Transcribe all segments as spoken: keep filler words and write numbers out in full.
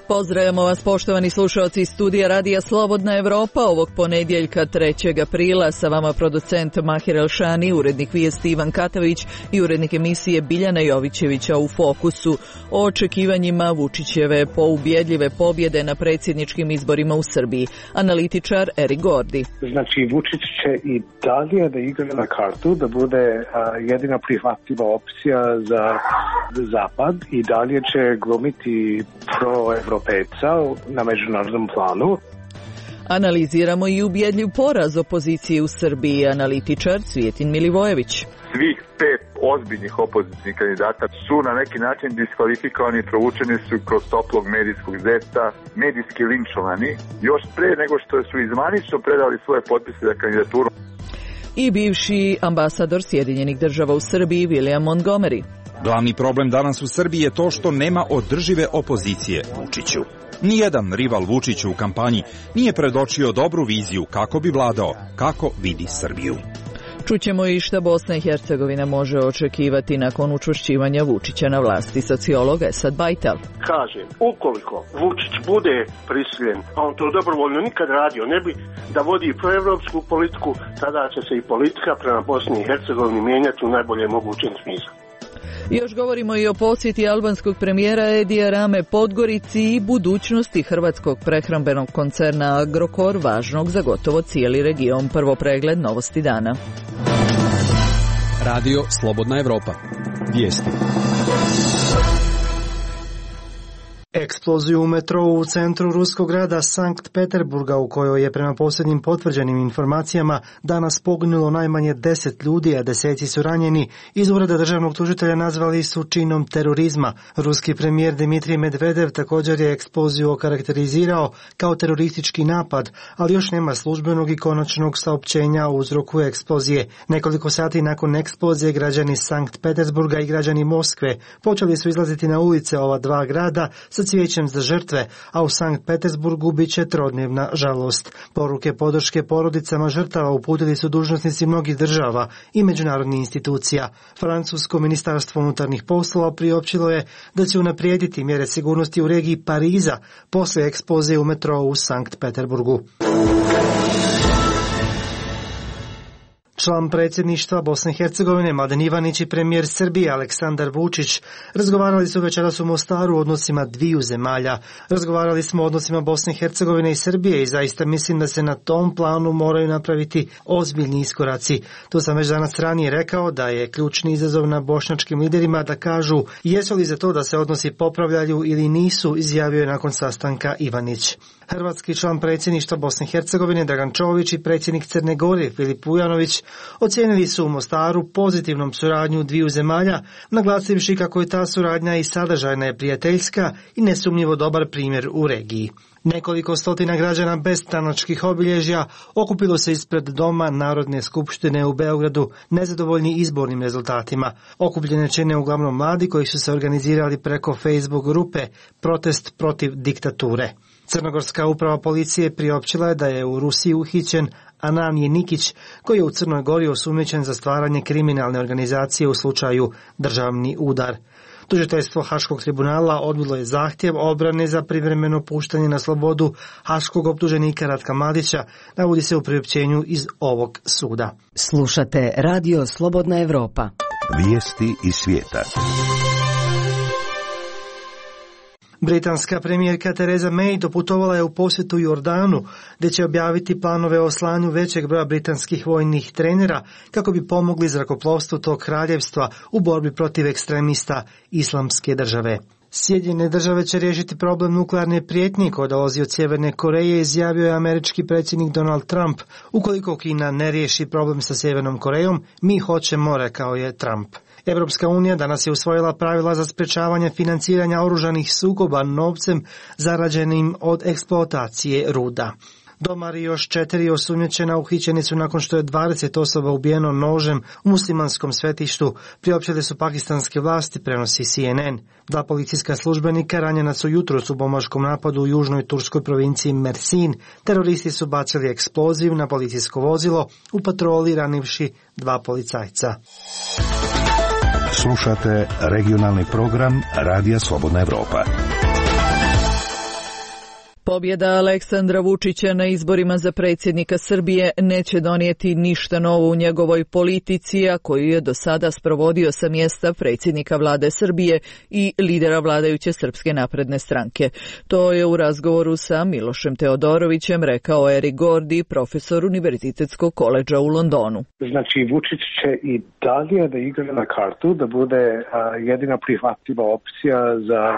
Pozdravljamo vas, poštovani slušalci iz studija Radija Slobodna Evropa, ovog ponedjeljka trećeg aprila. Sa vama producent Mahir Elšani, urednik vijesti Ivan Katavić i urednik emisije Biljana Jovićevića u Fokusu. O očekivanjima Vučićeve poubjedljive pobjede na predsjedničkim izborima u Srbiji. Analitičar Erik Gordi. Znači, Vučić će i dalje da igra na kartu, da bude a, jedina prihvatljiva opcija za Zapad i dalje će glumiti pro-evropejca na međunarodnom planu. Analiziramo i ubjedljiv poraz opozicije u Srbiji. Analitičar Cvijetin Milivojević. Svih pet ozbiljnih opozicijnih kandidata su na neki način diskvalifikovani, provučeni su kroz toplog medijskog zeta, medijski linčovani, još pre nego što su izvanično predali svoje potpise za kandidaturu. I bivši ambasador Sjedinjenih Država u Srbiji William Montgomery. Glavni problem danas u Srbiji je to što nema održive opozicije Vučiću. Nijedan rival Vučiću u kampanji nije predočio dobru viziju kako bi vladao, kako vidi Srbiju. Čućemo i šta Bosna i Hercegovina može očekivati nakon učvršćivanja Vučića na vlasti. Sociolog Esad Bajtal. Kaže, ukoliko Vučić bude prisiljen, a on to dobrovoljno nikad radio, ne bi da vodi proevropsku politiku, tada će se i politika prema Bosni i Hercegovini mijenjati u najboljem mogućem smislu. Još govorimo i o posjeti albanskog premijera Edija Rame Podgorici i budućnosti hrvatskog prehrambenog koncerna Agrokor, važnog za gotovo cijeli region. Prvo pregled novosti dana. Radio Slobodna Evropa. Vijesti. Eksploziju u metrou u centru ruskog grada Sankt Peterburga, u kojoj je prema posljednjim potvrđenim informacijama danas poginulo najmanje deset ljudi, a deseci su ranjeni, iz ureda državnog tužitelja nazvali su činom terorizma. Ruski premijer Dmitrij Medvedev također je eksploziju okarakterizirao kao teroristički napad, ali još nema službenog i konačnog saopćenja o uzroku eksplozije. Nekoliko sati nakon eksplozije građani Sankt Petersburga i građani Moskve počeli su izlaziti na ulice ova dva grada sa cvijećem za žrtve, a u Sankt Petersburgu bit će trodnevna žalost. Poruke podrške porodicama žrtava uputili su dužnosnici mnogih država i međunarodnih institucija. Francusko ministarstvo unutarnjih poslova priopćilo je da će unaprijediti mjere sigurnosti u regiji Pariza poslije eksplozije u metrou u Sankt Peterburgu. Član predsjedništva Bosne i Hercegovine Mladen Ivanić i premijer Srbije Aleksandar Vučić razgovarali su večeras u Mostaru o odnosima dviju zemalja. Razgovarali smo o odnosima Bosne i Hercegovine i Srbije i zaista mislim da se na tom planu moraju napraviti ozbiljni iskoraci. To sam već danas ranije rekao da je ključni izazov na bošnjačkim liderima da kažu jesu li za to da se odnosi popravljaju ili nisu, izjavio je nakon sastanka Ivanić. Hrvatski član predsjedništva Bosne i Hercegovine Dragan Čović i predsjednik Crne Gore Filip Vujanović ocijenili su u Mostaru pozitivnom suradnju dviju zemalja, naglasivši kako je ta suradnja i sadržajna je prijateljska i nesumnjivo dobar primjer u regiji. Nekoliko stotina građana bez stranačkih obilježja okupilo se ispred Doma Narodne skupštine u Beogradu, nezadovoljni izbornim rezultatima. Okupljene čine uglavnom mladi koji su se organizirali preko Facebook grupe Protest protiv diktature. Crnogorska uprava policije priopćila je da je u Rusiji uhićen Ananije Nikić, koji je u Crnoj Gori osumnjičen za stvaranje kriminalne organizacije u slučaju državni udar. Tužiteljstvo Haškog tribunala odbilo je zahtjev obrane za privremeno puštanje na slobodu haškog optuženika Ratka Mladića, navodi se u priopćenju iz ovog suda. Slušate Radio Slobodna Evropa. Vijesti iz svijeta. Britanska premijerka Theresa May doputovala je u posjetu Jordanu, gdje će objaviti planove o slanju većeg broja britanskih vojnih trenera kako bi pomogli zrakoplovstvu tog kraljevstva u borbi protiv ekstremista Islamske države. Sjedinjene države će riješiti problem nuklearne prijetnje koja dolazi od Sjeverne Koreje, izjavio je američki predsjednik Donald Trump. Ukoliko Kina ne riješi problem sa Sjevernom Korejom, mi hoćemo, rekao je Trump. Europska unija danas je usvojila pravila za sprečavanje financiranja oružanih sukoba novcem zarađenim od eksploatacije ruda. Domar i još četiri osumnjičena uhićeni su nakon što je dvadeset osoba ubijeno nožem u muslimanskom svetištu, priopćile su pakistanske vlasti, prenosi C N N. Dva policijska službenika ranjena su jutros u bombaškom napadu u južnoj turskoj provinciji Mersin. Teroristi su bacili eksploziv na policijsko vozilo u patroli, ranivši dva policajca. Slušate regionalni program Radija Slobodna Evropa. Pobjeda Aleksandra Vučića na izborima za predsjednika Srbije neće donijeti ništa novo u njegovoj politici, a koju je do sada sprovodio sa mjesta predsjednika vlade Srbije i lidera vladajuće Srpske napredne stranke. To je u razgovoru sa Milošem Teodorovićem rekao Erik Gordi, profesor Univerzitetskog koledža u Londonu. Znači, Vučić će i dalje da igra na kartu, da bude a, jedina prihvatljiva opcija za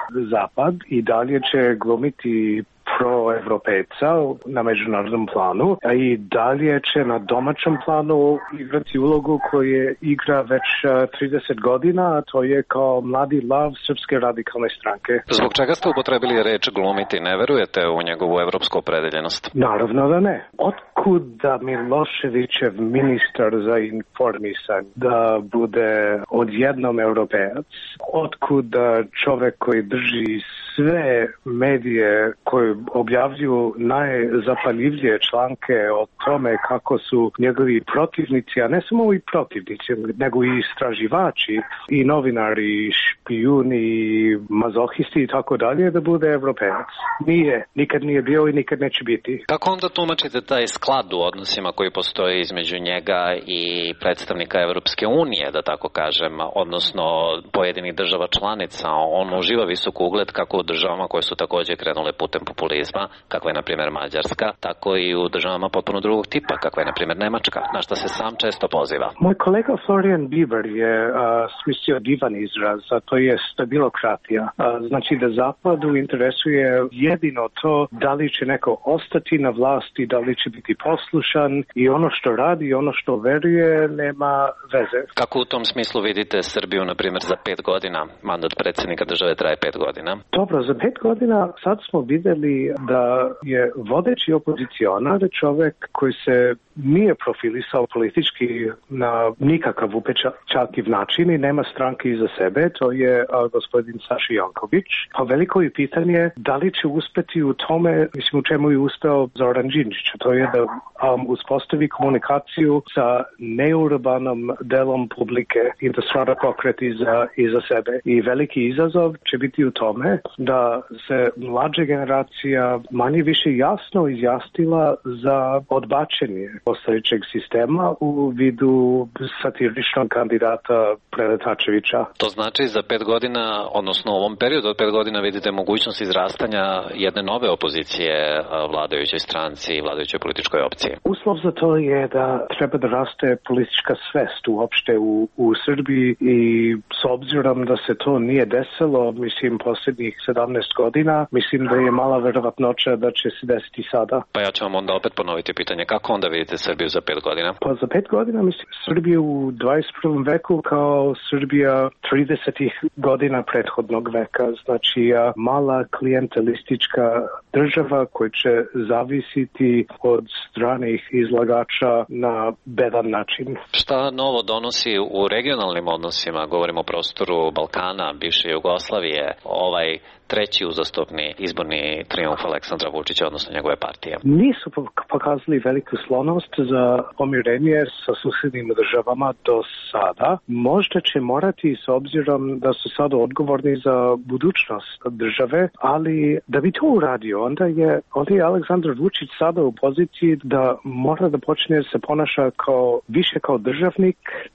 Zapad i dalje će glumiti proevropejca na međunarodnom planu, a i dalje će na domaćem planu igrati ulogu koju igra već trideset godina, a to je kao mladi lav Srpske radikalne stranke. Zbog čega ste upotrebili reč glumiti? Ne verujete u njegovu evropsku opredeljenost? Naravno da ne. Otkud da Miloševićev ministar za informisanje da bude odjednom europejac? Otkud da čovek koji drži sve medije koji objavljuju najzapaljivije članke o tome kako su njegovi protivnici, a ne samo i protivnici, nego i istraživači i novinari, špijuni, mazohisti i tako dalje, da bude evropejac. Nije, nikad nije bio i nikad neće biti. Kako onda tumačite taj sklad u odnosima koji postoji između njega i predstavnika Evropske unije, da tako kažem, odnosno pojedinih država članica? On uživa visok ugled kako u državama koje su također krenule putem populizma, kakva je na primjer Mađarska, tako i u državama potpuno drugog tipa, kakva je na primjer Nemačka, na što se sam često poziva. Moj kolega Florian Bieber je uh, smislio divan izraz, a to je stabilokratija. Uh, znači da Zapadu interesuje jedino to da li će neko ostati na vlasti, da li će biti poslušan i ono što radi i ono što veruje nema veze. Kako u tom smislu vidite Srbiju, na primjer, za pet godina? Mandat predsjednika države traje pet godina. Dobro, za pet godina sad smo vidjeli da je vodeći opozicionar čovjek koji se nije profilisao politički na nikakav upečatljiv način i nema stranke iza sebe, to je a, gospodin Saša Janković. Pa veliko je pitanje da li će uspjeti u tome, mislim u čemu je uspeo Zoran Đinđić, to je da um, uspostavi komunikaciju sa neurbanom delom publike i da stvara pokret iza, iza sebe. I veliki izazov će biti u tome da se mlađa generacija manje više jasno izjasnila za odbačenje postojećeg sistema u vidu satiričnog kandidata Preletačevića. To znači za pet godina, odnosno u ovom periodu od pet godina vidite mogućnost izrastanja jedne nove opozicije vladajućoj stranci i vladajućoj političkoj opciji. Uslov za to je da treba da raste politička svest uopšte u, u Srbiji i s obzirom da se to nije desilo, mislim, posljednjih sedamnaest godina, mislim da je mala verovatnoća da će se desiti sada. Pa ja ću vam onda opet ponoviti pitanje, kako onda vidite Srbiju za pet godina? Pa za pet godina mislim Srbiju u dvadeset prvom veku kao Srbija tridesetih godina prethodnog veka. Znači mala klijentelistička država koja će zavisiti od stranih izlagača na bedan način. Šta novo donosi u regionalnim odnosima? Govorimo o prostoru Balkana, bivše Jugoslavije, ovaj treći uzastopni izborni trijumf Aleksandra Vučića, odnosno njegove partije. Nisu pokazali veliku sklonost za pomirenje sa susjednim državama do sada. Možda će morati s obzirom da su sada odgovorni za budućnost države, ali da bi to uradio, onda je, onda je Aleksandar Vučić sada u poziciji da mora da počne da se ponaša kao, više kao državnik,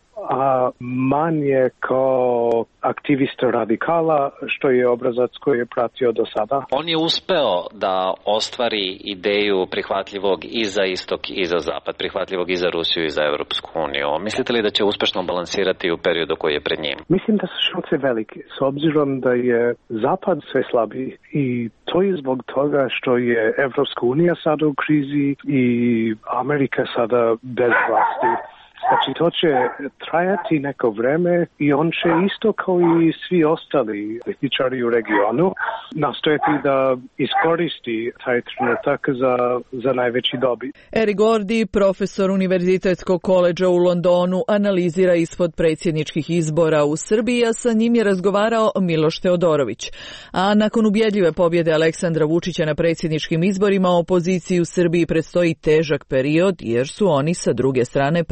a manje kao aktivista radikala, što je obrazac koji je pratio do sada. On je uspeo da ostvari ideju prihvatljivog i za istok i za zapad, prihvatljivog i za Rusiju i za Evropsku uniju. Mislite li da će uspešno balansirati u periodu koji je pred njim? Mislim da su šanse velike, s obzirom da je zapad sve slabiji i to je zbog toga što je Evropska unija sada u krizi i Amerika sada bez vlasti. Znači, to će trajati neko vreme i on će isto kao i svi ostali političari u regionu nastojati da iskoristi taj trenutak za, za najveći dobit. Erik Gordi, profesor Univerzitetskog koledža u Londonu, analizira ishod predsjedničkih izbora u Srbiji, a sa njim je razgovarao Miloš Teodorović. A nakon ubjedljive pobjede Aleksandra Vučića na predsjedničkim izborima, opoziciji u Srbiji predstoji težak period jer su oni sa druge strane pretrpjeli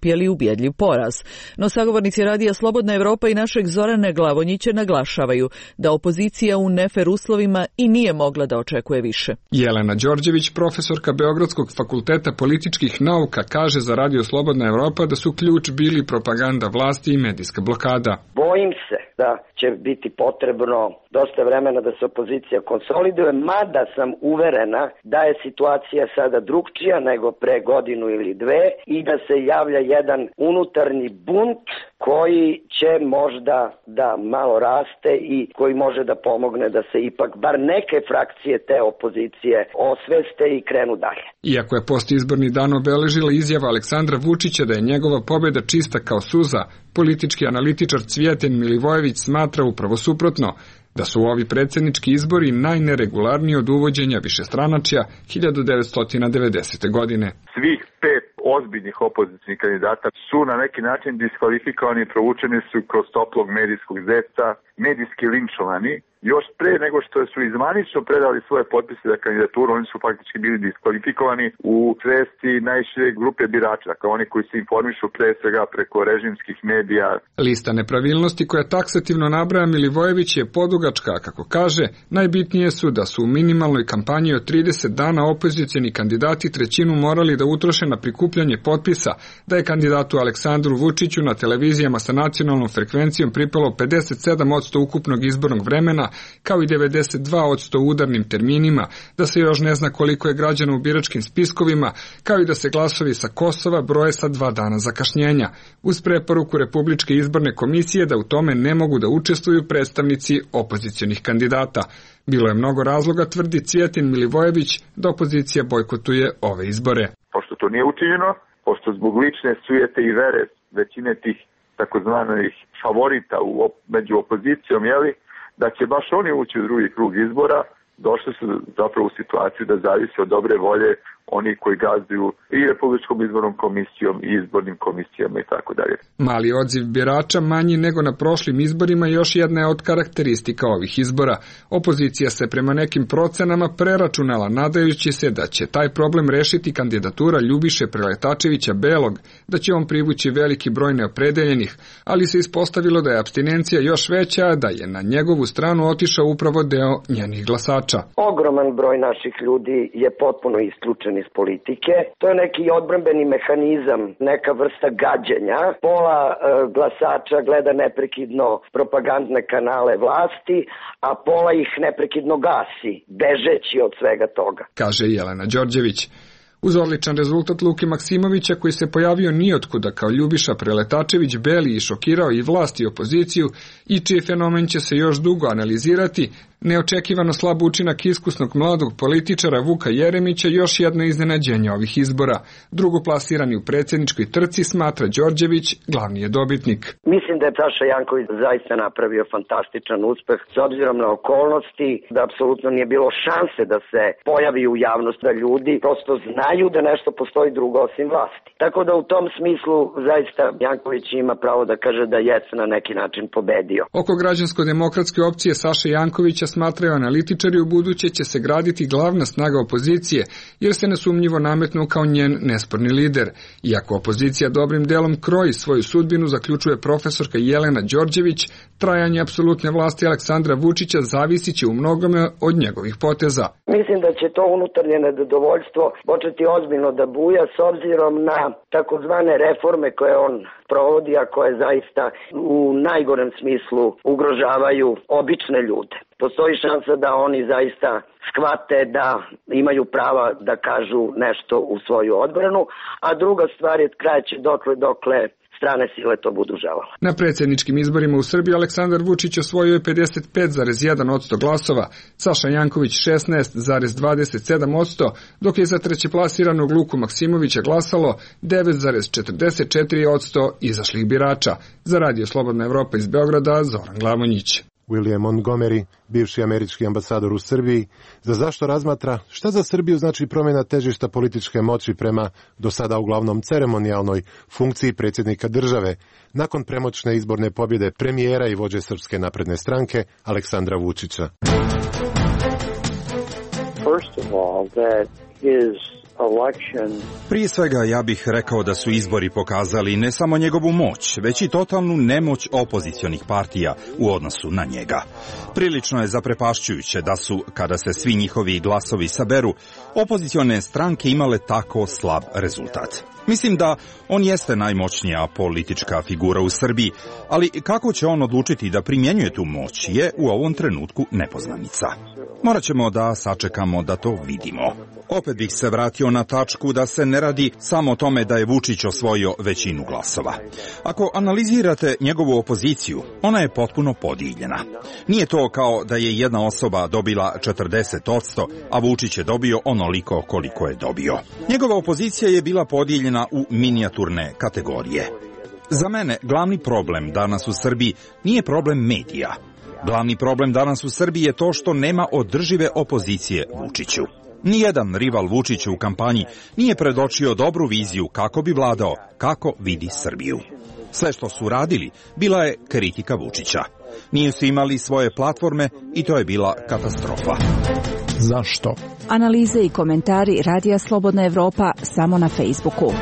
pretrpjeli ubjedljiv poraz. No sagovornici radija Slobodna Evropa i našeg Zorana Glavonjića naglašavaju da opozicija u nefer uslovima i nije mogla da očekuje više. Jelena Đorđević, profesorka Beogradskog fakulteta političkih nauka, kaže za radio Slobodna Evropa da su ključ bili propaganda vlasti i medijska blokada. Bojim se da će biti potrebno dosta vremena da se opozicija konsoliduje, mada sam uverena da je situacija sada drugčija nego pre godinu ili dve i da se javlja jedan unutarnji bunt koji će možda da malo raste i koji može da pomogne da se ipak bar neke frakcije te opozicije osveste i krenu dalje. Iako je postizborni dan obeležila izjava Aleksandra Vučića da je njegova pobjeda čista kao suza, politički analitičar Cvijetin Milivojević smatra upravo suprotno, da su ovi predsjednički izbori najneregularniji od uvođenja višestranačja hiljadu devetsto devedesete. godine. Svih pet ozbiljnih opozicijnih kandidata su na neki način diskvalifikovani i provučeni su kroz toplog medijskog zeca, medijski linčovani. Još pre nego što su izvanično predali svoje potpise za kandidaturu, oni su faktički bili diskvalifikovani u svesti najšire grupe birača, dakle oni koji se informišu pre svega preko režimskih medija. Lista nepravilnosti koja taksativno nabraja Milivojević je podugačka, kako kaže, najbitnije su da su u minimalnoj kampanji od trideset dana opozicijeni kandidati trećinu morali da utroše na prikupljanje potpisa, da je kandidatu Aleksandru Vučiću na televizijama sa nacionalnom frekvencijom pripalo pedeset sedam posto ukupnog izbornog vremena, kao i devedeset dva posto u udarnim terminima, da se još ne zna koliko je građana u biračkim spiskovima, kao i da se glasovi sa Kosova broje sa dva dana zakašnjenja, uz preporuku Republičke izborne komisije da u tome ne mogu da učestvuju predstavnici opozicionih kandidata. Bilo je mnogo razloga, tvrdi Cvijetin Milivojević, da opozicija bojkotuje ove izbore. Pošto to nije učinjeno, pošto zbog lične sujete i vere većine tih takozvanih favorita u, među opozicijom, jeli, da će baš oni ući u drugi krug izbora, došli su zapravo u situaciju da zavise od dobre volje oni koji gazduju i Republičkom izbornom komisijom i izbornim komisijama i tako dalje. Mali odziv birača, manji nego na prošlim izborima, još jedna je od karakteristika ovih izbora. Opozicija se prema nekim procenama preračunala, nadajući se da će taj problem rešiti kandidatura Ljubiše Preletačevića Belog, da će on privući veliki broj neopredeljenih, ali se ispostavilo da je apstinencija još veća, da je na njegovu stranu otišao upravo deo njenih glasača. Ogroman broj naših ljudi je potpuno isključen iz politike. To je neki odbrambeni mehanizam, neka vrsta gađenja. Pola e, glasača gleda neprekidno propagandne kanale vlasti, a pola ih neprekidno gasi, bežeći od svega toga, kaže Jelena Đorđević. Uz odličan rezultat Luke Maksimovića, koji se pojavio nijotkuda kao Ljubiša Preletačević Beli i šokirao i vlast i opoziciju, i čiji fenomen će se još dugo analizirati, neočekivano slab učinak iskusnog mladog političara Vuka Jeremića još jedno iznenađenje ovih izbora. Drugoplasirani u predsjedničkoj trci, smatra Đorđević, glavni je dobitnik. Mislim da je Saša Janković zaista napravio fantastičan uspeh s obzirom na okolnosti, da apsolutno nije bilo šanse da se pojavi u javnost, da ljudi prosto znaju da nešto postoji drugo osim vlasti. Tako da u tom smislu zaista Janković ima pravo da kaže da je na neki način pobedio. Oko građansko-demokratske opcije Saše Jankovića, smatraju analitičari, u buduće će se graditi glavna snaga opozicije, jer se nesumnjivo nametnuo kao njen nesporni lider. Iako opozicija dobrim delom kroji svoju sudbinu, zaključuje profesorka Jelena Đorđević, trajanje apsolutne vlasti Aleksandra Vučića zavisit će u mnogome od njegovih poteza. Mislim da će to unutarnje nezadovoljstvo početi ozbiljno da buja s obzirom na takozvane reforme koje on provodi, a koje zaista u najgorem smislu ugrožavaju obične ljude. Postoji šansa da oni zaista shvate da imaju prava da kažu nešto u svoju odbranu, a druga stvar je trajeće dokle dokle strane sile to budu želale. Na predsjedničkim izborima u Srbiji Aleksandar Vučić osvojio je pedeset pet zarez jedan posto glasova, Saša Janković šesnaest zarez dvadeset sedam posto, dok je za trećeplasiranog Luku Maksimovića glasalo devet zarez četrdeset četiri posto izašlih birača. Za Radio Slobodna Evropa iz Beograda, Zoran Glavonjić. William Montgomery, bivši američki ambasador u Srbiji, za zašto razmatra šta za Srbiju znači promjena težišta političke moći prema do sada uglavnom ceremonijalnoj funkciji predsjednika države, nakon premoćne izborne pobjede premijera i vođe Srpske napredne stranke Aleksandra Vučića. First of all, that his Prije svega ja bih rekao da su izbori pokazali ne samo njegovu moć, već i totalnu nemoć opozicionih partija u odnosu na njega. Prilično je zaprepašćujuće da su, kada se svi njihovi glasovi saberu, opozicione stranke imale tako slab rezultat. Mislim da on jeste najmoćnija politička figura u Srbiji, ali kako će on odlučiti da primjenjuje tu moć je u ovom trenutku nepoznanica. Morat ćemo da sačekamo da to vidimo. Opet bih se vratio na tačku da se ne radi samo o tome da je Vučić osvojio većinu glasova. Ako analizirate njegovu opoziciju, ona je potpuno podijeljena. Nije to kao da je jedna osoba dobila četrdeset posto, a Vučić je dobio onoliko koliko je dobio. Njegova opozicija je bila podijeljena u minijaturne kategorije. Za mene glavni problem danas u Srbiji nije problem medija. Glavni problem danas u Srbiji je to što nema održive opozicije Vučiću. Nijedan rival Vučiću u kampanji nije predočio dobru viziju kako bi vladao, kako vidi Srbiju. Sve što su radili bila je kritika Vučića. Nisu imali svoje platforme i to je bila katastrofa. Zašto? Analize i komentari Radija Slobodna Evropa samo na Facebooku.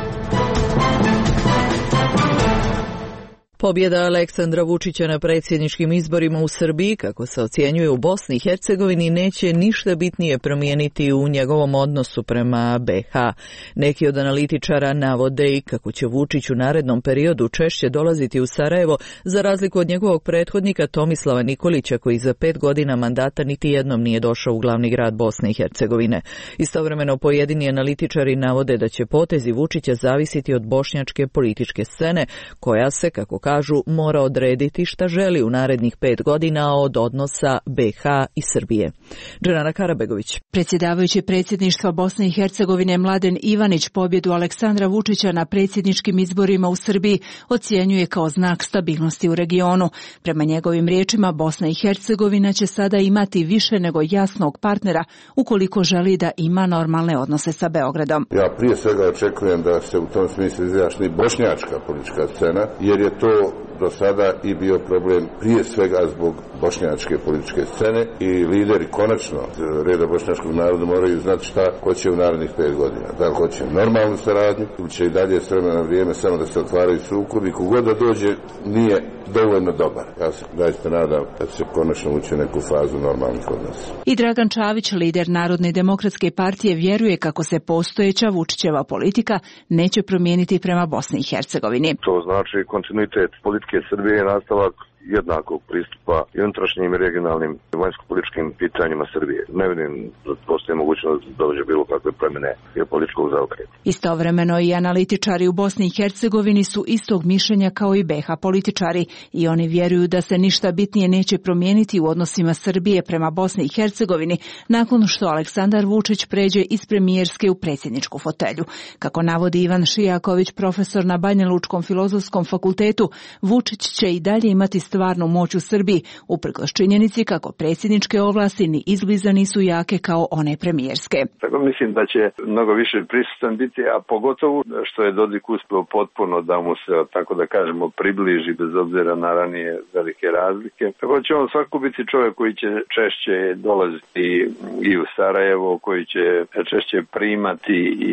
Pobjeda Aleksandra Vučića na predsjedničkim izborima u Srbiji, kako se ocjenjuje u Bosni i Hercegovini, neće ništa bitnije promijeniti u njegovom odnosu prema be ha. Neki od analitičara navode i kako će Vučić u narednom periodu češće dolaziti u Sarajevo, za razliku od njegovog prethodnika Tomislava Nikolića, koji za pet godina mandata niti jednom nije došao u glavni grad Bosne i Hercegovine. Istovremeno pojedini analitičari navode da će potezi Vučića zavisiti od bošnjačke političke scene, koja se, kako kažu, mora odrediti šta želi u narednih pet godina od odnosa be ha i Srbije. Dženana Karabegović. Predsjedavajući predsjedništva Bosne i Hercegovine Mladen Ivanić pobjedu Aleksandra Vučića na predsjedničkim izborima u Srbiji ocjenjuje kao znak stabilnosti u regionu. Prema njegovim riječima, Bosna i Hercegovina će sada imati više nego jasnog partnera ukoliko želi da ima normalne odnose sa Beogradom. Ja prije svega očekujem da se u tom smislu izjašnji bošnjačka politička scena, jer je to do sada i bio problem prije svega zbog bošnjačke političke scene i lideri konačno reda bošnjačkog naroda moraju znati šta hoće u narednih pet godina. Da li hoće normalnu saradnju ili će i dalje s vremena na vrijeme samo da se otvaraju sukobi. Kogod da dođe nije dovoljno dobar. Ja se zaista nadam da se konačno ući u neku fazu normalnih odnosa. I Dragan Čavić, lider Narodne demokratske partije, vjeruje kako se postojeća Vučićeva politika neće promijeniti prema Bosni i Hercegovini. To znači kontinuitet politike Srbije i nastavak jednakog pristupa i unutrašnjim i regionalnim vanjsko-političkim pitanjima Srbije. Ne vidim da postoji mogućnost da dođe bilo kakve promjene i političkog zaokreta. Istovremeno i analitičari u Bosni i Hercegovini su istog mišljenja kao i be ha političari i oni vjeruju da se ništa bitnije neće promijeniti u odnosima Srbije prema Bosni i Hercegovini nakon što Aleksandar Vučić pređe iz premijerske u predsjedničku fotelju. Kako navodi Ivan Šijaković, profesor na Banjalučkom filozofskom fakultetu, Vučić će i dalje imati stvarnu moć u Srbiji, uprkos činjenici kako predsjedničke ovlasti ni izbliza nisu jake kao one premijerske. Tako mislim da će mnogo više prisutan biti, a pogotovo što je Dodik uspeo potpuno da mu se, tako da kažemo, približi bez obzira na ranije velike razlike. Tako da će on svako biti čovjek koji će češće dolaziti i u Sarajevo, koji će češće primati i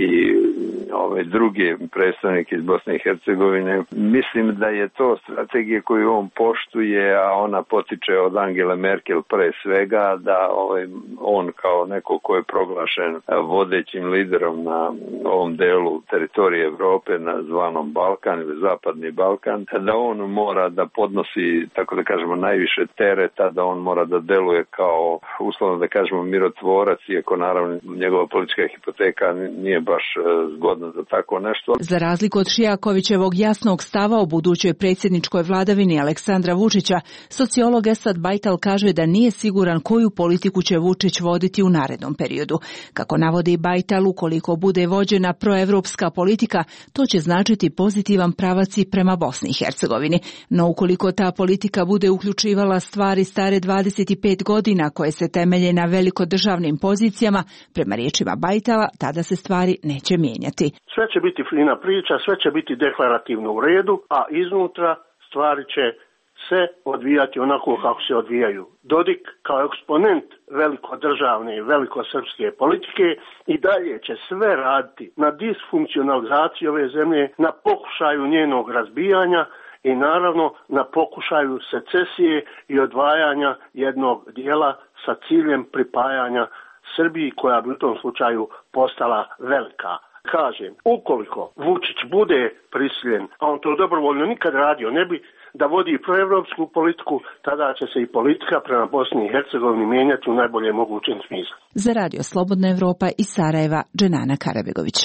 ove druge predstavnike iz Bosne i Hercegovine. Mislim da je to strategija koju on poštuje, a ona potiče od Angele Merkel pre svega, da ovaj, on kao neko ko je proglašen vodećim liderom na ovom delu teritorije Evrope, na zvanom Balkan ili Zapadni Balkan, da on mora da podnosi, tako da kažemo, najviše tereta, da on mora da deluje kao, uslovno da kažemo, mirotvorac, iako naravno njegova politička hipoteka nije baš zgodna za tako nešto. Za razliku od Šijakovićevog jasnog stava o budućoj predsjedničkoj vladavini Aleksandra Vučića, sociolog Esad Bajtal kaže da nije siguran koju politiku će Vučić voditi u narednom periodu. Kako navodi Bajtal, ukoliko bude vođena proevropska politika, to će značiti pozitivan pravac i prema Bosni i Hercegovini. No ukoliko ta politika bude uključivala stvari stare dvadeset pet godina koje se temelje na velikodržavnim pozicijama, prema riječima Bajtala, tada se stvari neće mijenjati. Sve će biti fina priča, sve će biti deklarativno u redu, a iznutra stvari će se odvijati onako kako se odvijaju. Dodik kao eksponent velikodržavne i velikosrpske politike i dalje će sve raditi na disfunkcionalizaciji ove zemlje, na pokušaju njenog razbijanja i naravno na pokušaju secesije i odvajanja jednog dijela sa ciljem pripajanja Srbiji, koja bi u tom slučaju postala velika. Kažem, ukoliko Vučić bude prisiljen, a on to dobrovoljno nikad radio ne bi, da vodi proevropsku politiku, tada će se i politika prema Bosni i Hercegovini mijenjati u najboljem mogućem smislu. Za Radio Slobodna Evropa iz Sarajeva, Dženana Karabegović.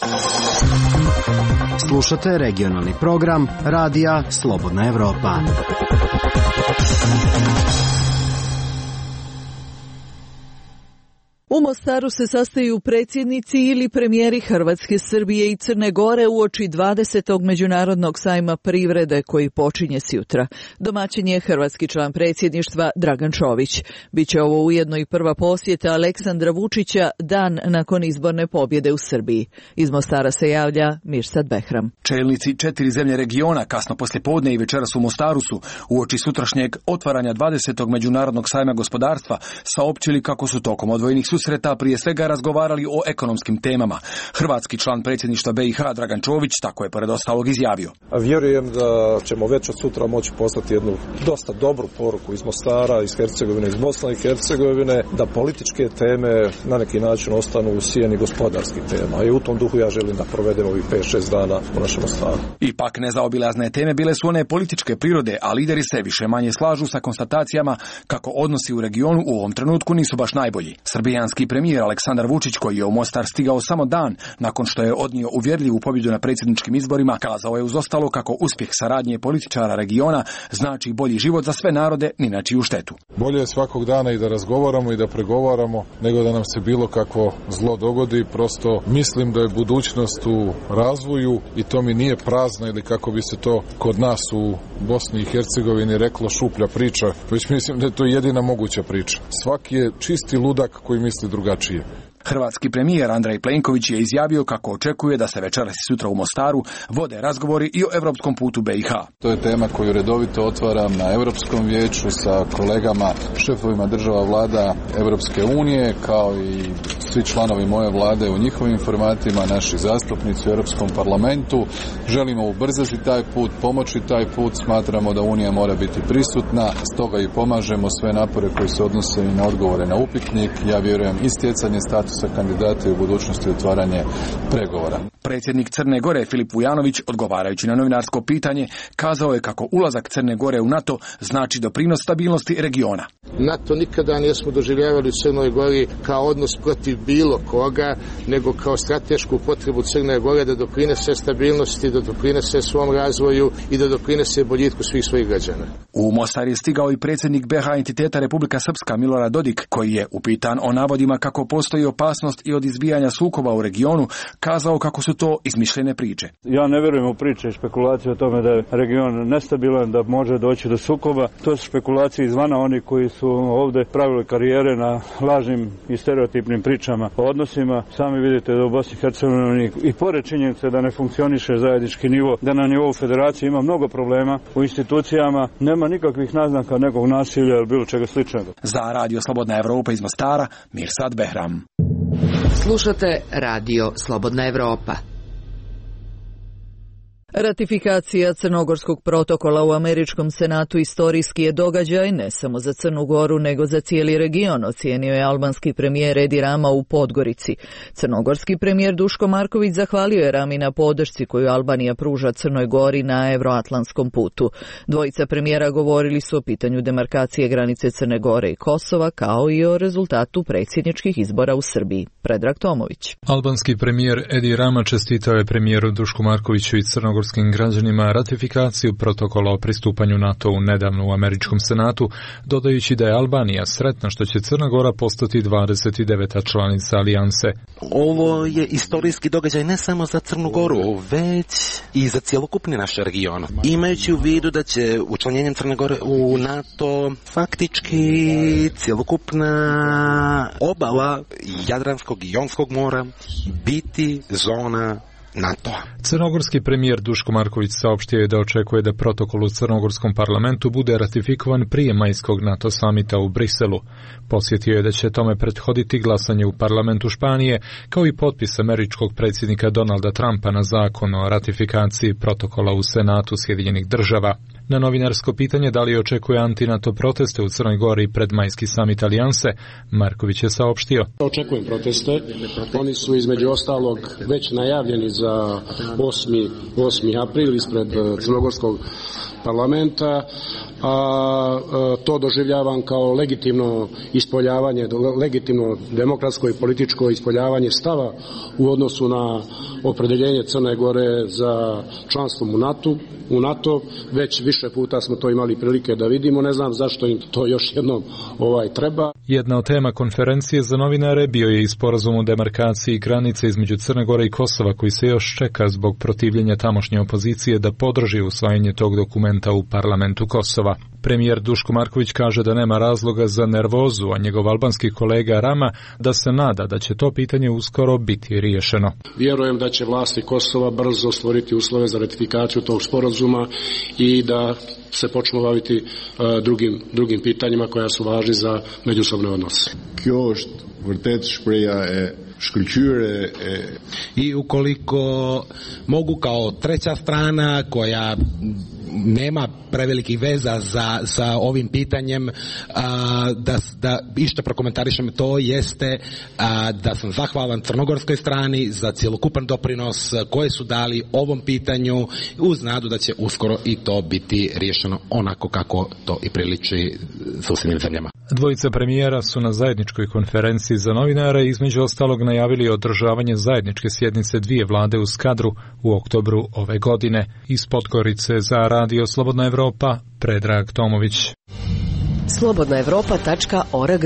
Slušate regionalni program Radija Slobodna Evropa. U Mostaru se sastaju predsjednici ili premijeri Hrvatske, Srbije i Crne Gore uoči dvadesetog međunarodnog sajma privrede koji počinje sjutra. Domaćin je hrvatski član predsjedništva Dragan Čović. Biće ovo ujedno i prva posjeta Aleksandra Vučića dan nakon izborne pobjede u Srbiji. Iz Mostara se javlja Mirsad Behram. Čelnici četiri zemlje regiona kasno poslijepodne i večeras u Mostaru su uoči sutrašnjeg otvaranja dvadesetog međunarodnog sajma gospodarstva saopćili kako su tokom odvojenih susreta prije svega razgovarali o ekonomskim temama. Hrvatski član predsjedništva B i H Dragan Čović tako je pored ostalog izjavio. Vjerujem da ćemo već od sutra moći poslati jednu dosta dobru poruku iz Mostara, iz Hercegovine, iz Bosne i Hercegovine, da političke teme na neki način ostanu u sjeni gospodarskih tema. I u tom duhu ja želim da provedemo ovih pet šest dana u našem Mostaru. Ipak nezaobilazne teme bile su one političke prirode, a lideri se više manje slažu sa konstatacijama kako odnosi u regionu u ovom trenutku nisu baš najbolji. Srbijanski premijer Aleksandar Vučić, koji je u Mostar stigao samo dan nakon što je odnio uvjerljivu pobjedu na predsjedničkim izborima, kazao je uz ostalo kako uspjeh saradnje političara regiona znači bolji život za sve narode, ni na čiju štetu. Bolje je svakog dana i da razgovaramo i da pregovaramo nego da nam se bilo kakvo zlo dogodi. Prosto mislim da je budućnost u razvoju i to mi nije prazna ili kako bi se to kod nas u Bosni i Hercegovini reklo šuplja priča, već mislim da je to jedina moguća priča. Svaki je čisti ludak koji misli drugačije. Hrvatski premijer Andrej Plenković je izjavio kako očekuje da se večeras i sutra u Mostaru vode razgovori i o europskom putu B i H. To je tema koju redovito otvaram na Europskom vijeću sa kolegama, šefovima država vlada Europske unije, kao i svi članovi moje vlade u njihovim formatima, naši zastupnici u Europskom parlamentu. Želimo ubrzati taj put, pomoći taj put, smatramo da Unija mora biti prisutna, stoga i pomažemo sve napore koji se odnose i na odgovore na upitnik. Ja vjerujem i stjecanje statusa sa kandidate u budućnosti otvaranje pregovora. Predsjednik Crne Gore Filip Vujanović, odgovarajući na novinarsko pitanje, kazao je kako ulazak Crne Gore u NATO znači doprinos stabilnosti regiona. NATO nikada nismo doživljavali u Crnoj Gori kao odnos protiv bilo koga, nego kao stratešku potrebu Crne Gore da doprinese stabilnosti, da doprinese svom razvoju i da doprinese boljitku svih svojih građana. U Mostar je stigao i predsjednik B H entiteta Republika Srpska Milorad Dodik, koji je upitan o navodima kako postoji opasnost i od izbijanja sukoba u regionu, kazao kako su to izmišljene priče. Ja ne vjerujem u priče i špekulacije o tome da je region nestabilan, da može doći do sukoba. To su špekulacije izvana, oni koji su ovdje pravili karijere na lažnim i stereotipnim pričama o odnosima. Sami vidite da u Bosni i Hercegovini i pored činjenice da ne funkcioniše zajednički nivo, da na nivou federacije ima mnogo problema u institucijama, nema nikakvih naznaka nekog nasilja ili bilo čega sličnog. Za Radio Slobodna Evropa iz Mostara, Mirsad Behram. Slušate Radio Slobodna Evropa. Ratifikacija Crnogorskog protokola u Američkom senatu istorijski je događaj ne samo za Crnu Goru nego za cijeli region, ocijenio je albanski premijer Edi Rama u Podgorici. Crnogorski premijer Duško Marković zahvalio je Rami na podršci koju Albanija pruža Crnoj Gori na evroatlantskom putu. Dvojica premijera govorili su o pitanju demarkacije granice Crne Gore i Kosova, kao i o rezultatu predsjedničkih izbora u Srbiji. Predrag Tomović. Albanski premijer Edi Rama čestitao je premijeru Dušku Markoviću i Crnogorskim građanima ratifikaciju protokola o pristupanju NATO-u nedavno u Američkom senatu, dodajući da je Albanija sretna što će Crna Gora postati dvadeset deveta članica alijanse. Ovo je istorijski događaj ne samo za Crnu Goru, već i za cjelokupni naš region. Imajući u vidu da će učlanjenjem Crne Gore u NATO faktički cjelokupna obala Jadranskog i Jonskog mora biti zona NATO-a. Crnogorski premijer Duško Marković saopštio je da očekuje da protokol u crnogorskom parlamentu bude ratifikovan prije majskog NATO samita u Briselu. Posjetio je da će tome prethoditi glasanje u parlamentu Španije, kao i potpis američkog predsjednika Donalda Trumpa na zakon o ratifikaciji protokola u Senatu Sjedinjenih država. Na novinarsko pitanje da li očekuje anti-NATO proteste u Crnoj Gori pred majski samit Alijanse, Marković je saopštio: Očekujem proteste. Oni su između ostalog već najavljeni za osmi april ispred crnogorskog parlamenta, a to doživljavam kao legitimno ispoljavanje, legitimno demokratsko i političko ispoljavanje stava u odnosu na opredeljenje Crne Gore za članstvom u NATO. U NATO već više puta smo to imali prilike da vidimo, ne znam zašto im to još jednom ovaj treba. Jedna od tema konferencije za novinare bio je i sporazum o demarkaciji granice između Crne Gore i Kosova, koji se još čeka zbog protivljenja tamošnje opozicije da podrži usvajanje tog dokumenta u parlamentu Kosova. Premijer Duško Marković kaže da nema razloga za nervozu, a njegov albanski kolega Rama da se nada da će to pitanje uskoro biti riješeno. Vjerujem da će vlasti Kosova brzo stvoriti uslove za ratifikaciju tog sporazuma i da se počnu baviti uh, drugim, drugim pitanjima koja su važni za međusobne odnose. Kjo është vërtet shpreha e shkëlqyre e... I ukoliko mogu kao treća strana koja nema prevelikih veza za, sa ovim pitanjem a, da, da ište prokomentarišem to jeste a, da sam zahvalan crnogorskoj strani za cjelokupan doprinos koje su dali ovom pitanju uz nadu da će uskoro i to biti riješeno onako kako to i priliči susjednim zemljama. Dvojica premijera su na zajedničkoj konferenciji za novinare između ostalog najavili održavanje zajedničke sjednice dvije vlade u Skadru u oktobru ove godine. Iz Podgorice za Radio Slobodna Evropa, Predrag Tomović. slobodna evropa tačka org.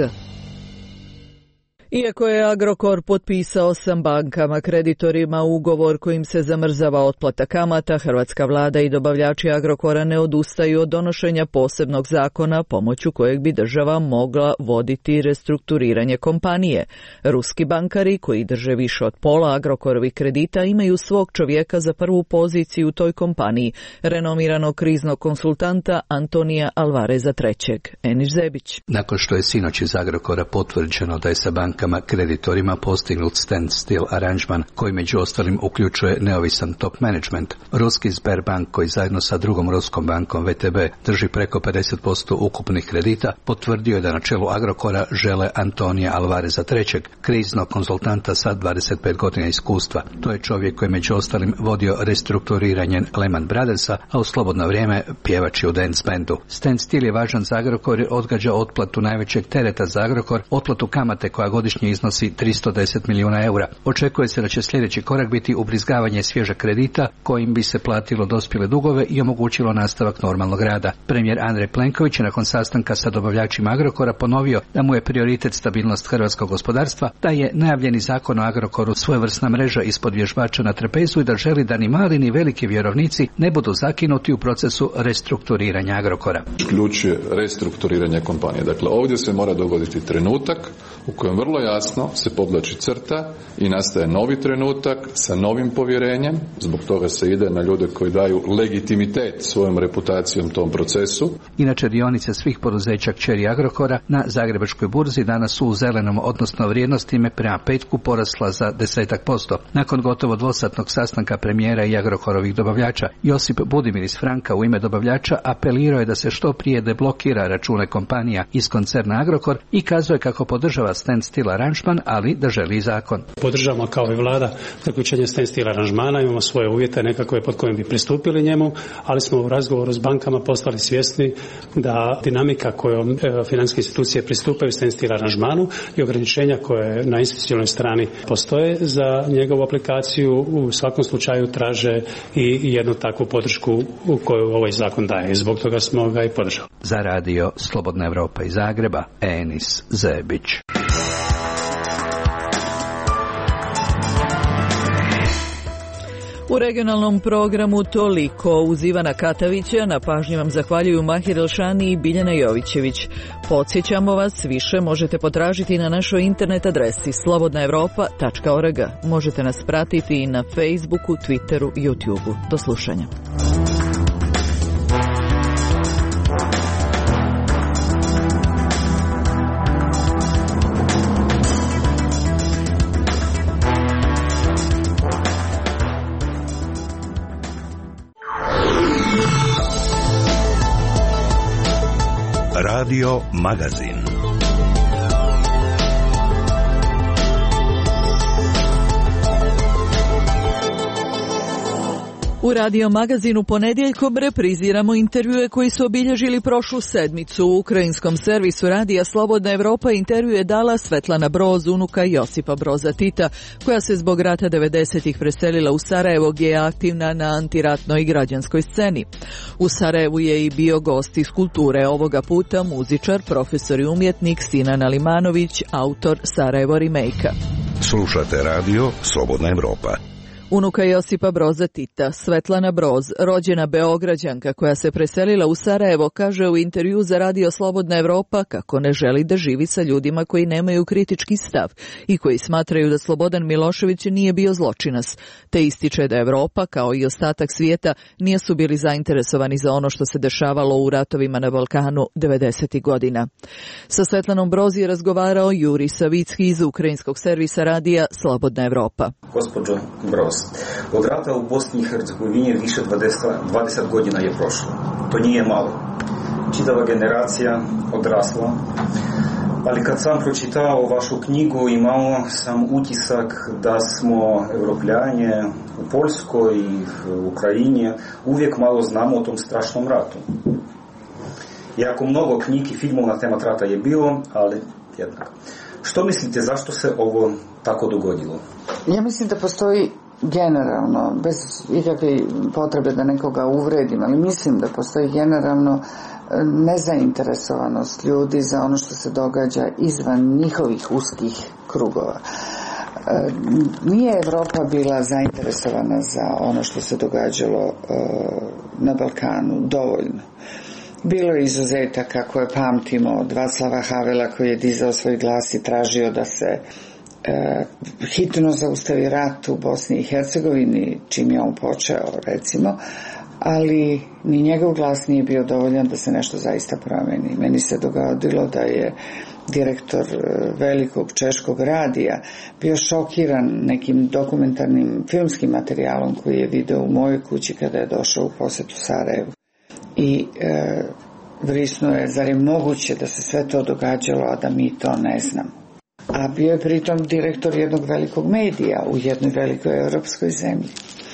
Iako je Agrokor potpisao sa bankama kreditorima ugovor kojim se zamrzava otplata kamata, hrvatska vlada i dobavljači Agrokora ne odustaju od donošenja posebnog zakona pomoću kojeg bi država mogla voditi restrukturiranje kompanije. Ruski bankari koji drže više od pola Agrokorovih kredita imaju svog čovjeka za prvu poziciju u toj kompaniji, renomiranog kriznog konsultanta Antonija Alvareza trećeg. Eniš Zebić. Nakon što je sinoć iz Agrokora potvrđeno da je sa bankama kreditorima postignut standstill aranžman koji među ostalim uključuje neovisan top management. Ruski Sberbank koji zajedno sa drugom ruskom bankom V T B drži preko pedeset posto ukupnih kredita, potvrdio je da na čelu Agrokora žele Antonija Alvareza trećeg, kriznog konzultanta sa dvadeset pet godina iskustva. To je čovjek koji među ostalim vodio restrukturiranje Lehman Brothersa, a u slobodno vrijeme pjevač je u dance bandu. Standstill je važan za Agrokor jer odgađa otplatu najvećeg tereta za Agrokor, otplatu kamate koja godišnje iznosi tristo deset milijuna eura. Očekuje se da će sljedeći korak biti ubrizgavanje svježeg kredita kojim bi se platilo dospjele dugove i omogućilo nastavak normalnog rada. Premijer Andrej Plenković je nakon sastanka sa dobavljačima Agrokora ponovio da mu je prioritet stabilnost hrvatskog gospodarstva, da je najavljeni zakon o Agrokoru svojevrsna mreža ispod vježbača na trapezu i da želi da ni mali ni veliki vjerovnici ne budu zakinuti u procesu restrukturiranja Agrokora. Ključ je restrukturiranje kompanije. Dakle, ovdje se mora dogoditi trenutak u kojem vrlo jasno se podvlači crta i nastaje novi trenutak sa novim povjerenjem. Zbog toga se ide na ljude koji daju legitimitet svojom reputacijom tom procesu. Inače, dionice svih poduzeća kćeri Agrokora na Zagrebačkoj burzi danas su u zelenom, odnosno vrijednost ime prema petku porasla za desetak posto. Nakon gotovo dvosatnog sastanka premijera i Agrokorovih dobavljača, Josip Budimir iz Franka u ime dobavljača apelirao je da se što prije deblokira račune kompanija iz koncerna Agrokor i kazuje kako podržava standstill aranžman, ali da želi zakon. Podržavamo kao i vlada zaključenje standstill aranžmana, imamo svoje uvjete nekakve pod kojim bi pristupili njemu, ali smo u razgovoru s bankama postali svjesni da dinamika kojom e, financijske institucije pristupaju standstill aranžmanu i ograničenja koje na institucionalnoj strani postoje za njegovu aplikaciju u svakom slučaju traže i jednu takvu podršku u koju ovaj zakon daje. Zbog toga smo ga i podržali. Za Radio Slobodna Evropa iz Zagreba, Enis Zebić. U regionalnom programu toliko. Uz Ivana Katavića na pažnji vam zahvaljuju Mahir Elšani i Biljana Jovićević. Podsjećamo vas, više možete potražiti na našoj internet adresi slobodna evropa tačka org. Možete nas pratiti i na Facebooku, Twitteru, YouTubeu. Do slušanja. Radio Magazin. U Radio Magazinu ponedjeljkom repriziramo intervjue koji su obilježili prošlu sedmicu. U ukrajinskom servisu Radija Slobodna Evropa intervju je dala Svetlana Broz, unuka Josipa Broza Tita, koja se zbog rata devedesetih preselila u Sarajevo, gdje je aktivna na antiratnoj i građanskoj sceni. U Sarajevu je i bio gost iz kulture, ovoga puta muzičar, profesor i umjetnik Sinan Alimanović, autor Sarajevo remake-a. Slušate Radio Slobodna Evropa. Unuka Josipa Broza Tita, Svetlana Broz, rođena Beograđanka koja se preselila u Sarajevo, kaže u intervju za Radio Slobodna Evropa kako ne želi da živi sa ljudima koji nemaju kritički stav i koji smatraju da Slobodan Milošević nije bio zločinac, te ističe da Evropa, kao i ostatak svijeta, nisu bili zainteresovani za ono što se dešavalo u ratovima na Balkanu devedesetih godina. Sa Svetlanom Broz je razgovarao Juri Savicki iz ukrajinskog servisa Radija Slobodna Evropa. Gospođo Broz, od rata u Bosni i Hercegovini više dvadeset godina je prošlo. To nije malo. Čitava generacija odrasla. Ali kad sam pročitao vašu knjigu, imao sam utisak da smo Evropljanje u Poljskoj i u Ukrajini uvijek malo znamo o tom strašnom ratu. Jako mnogo knjig i filmova na temat rata je bilo, ali jednako. Što mislite, zašto se ovo tako dogodilo? Ja mislim da postoji generalno, bez ikakve potrebe da nekoga uvredim, ali mislim da postoji generalno nezainteresovanost ljudi za ono što se događa izvan njihovih uskih krugova. Nije Evropa bila zainteresovana za ono što se događalo na Balkanu dovoljno. Bilo je izuzetaka koje pamtimo od Václava Havela koji je dizao svoj glas i tražio da se e, hitno zaustavi rat u Bosni i Hercegovini, čim je on počeo, recimo, ali ni njegov glas nije bio dovoljan da se nešto zaista promeni. Meni se dogodilo da je direktor velikog češkog radija bio šokiran nekim dokumentarnim filmskim materijalom koji je video u mojoj kući kada je došao u posetu Sarajevu. I e, vrisnuo je, zar je moguće da se sve to događalo, a da mi to ne znamo. A bio je pritom direktor jednog velikog medija u jednoj velikoj europskoj zemlji.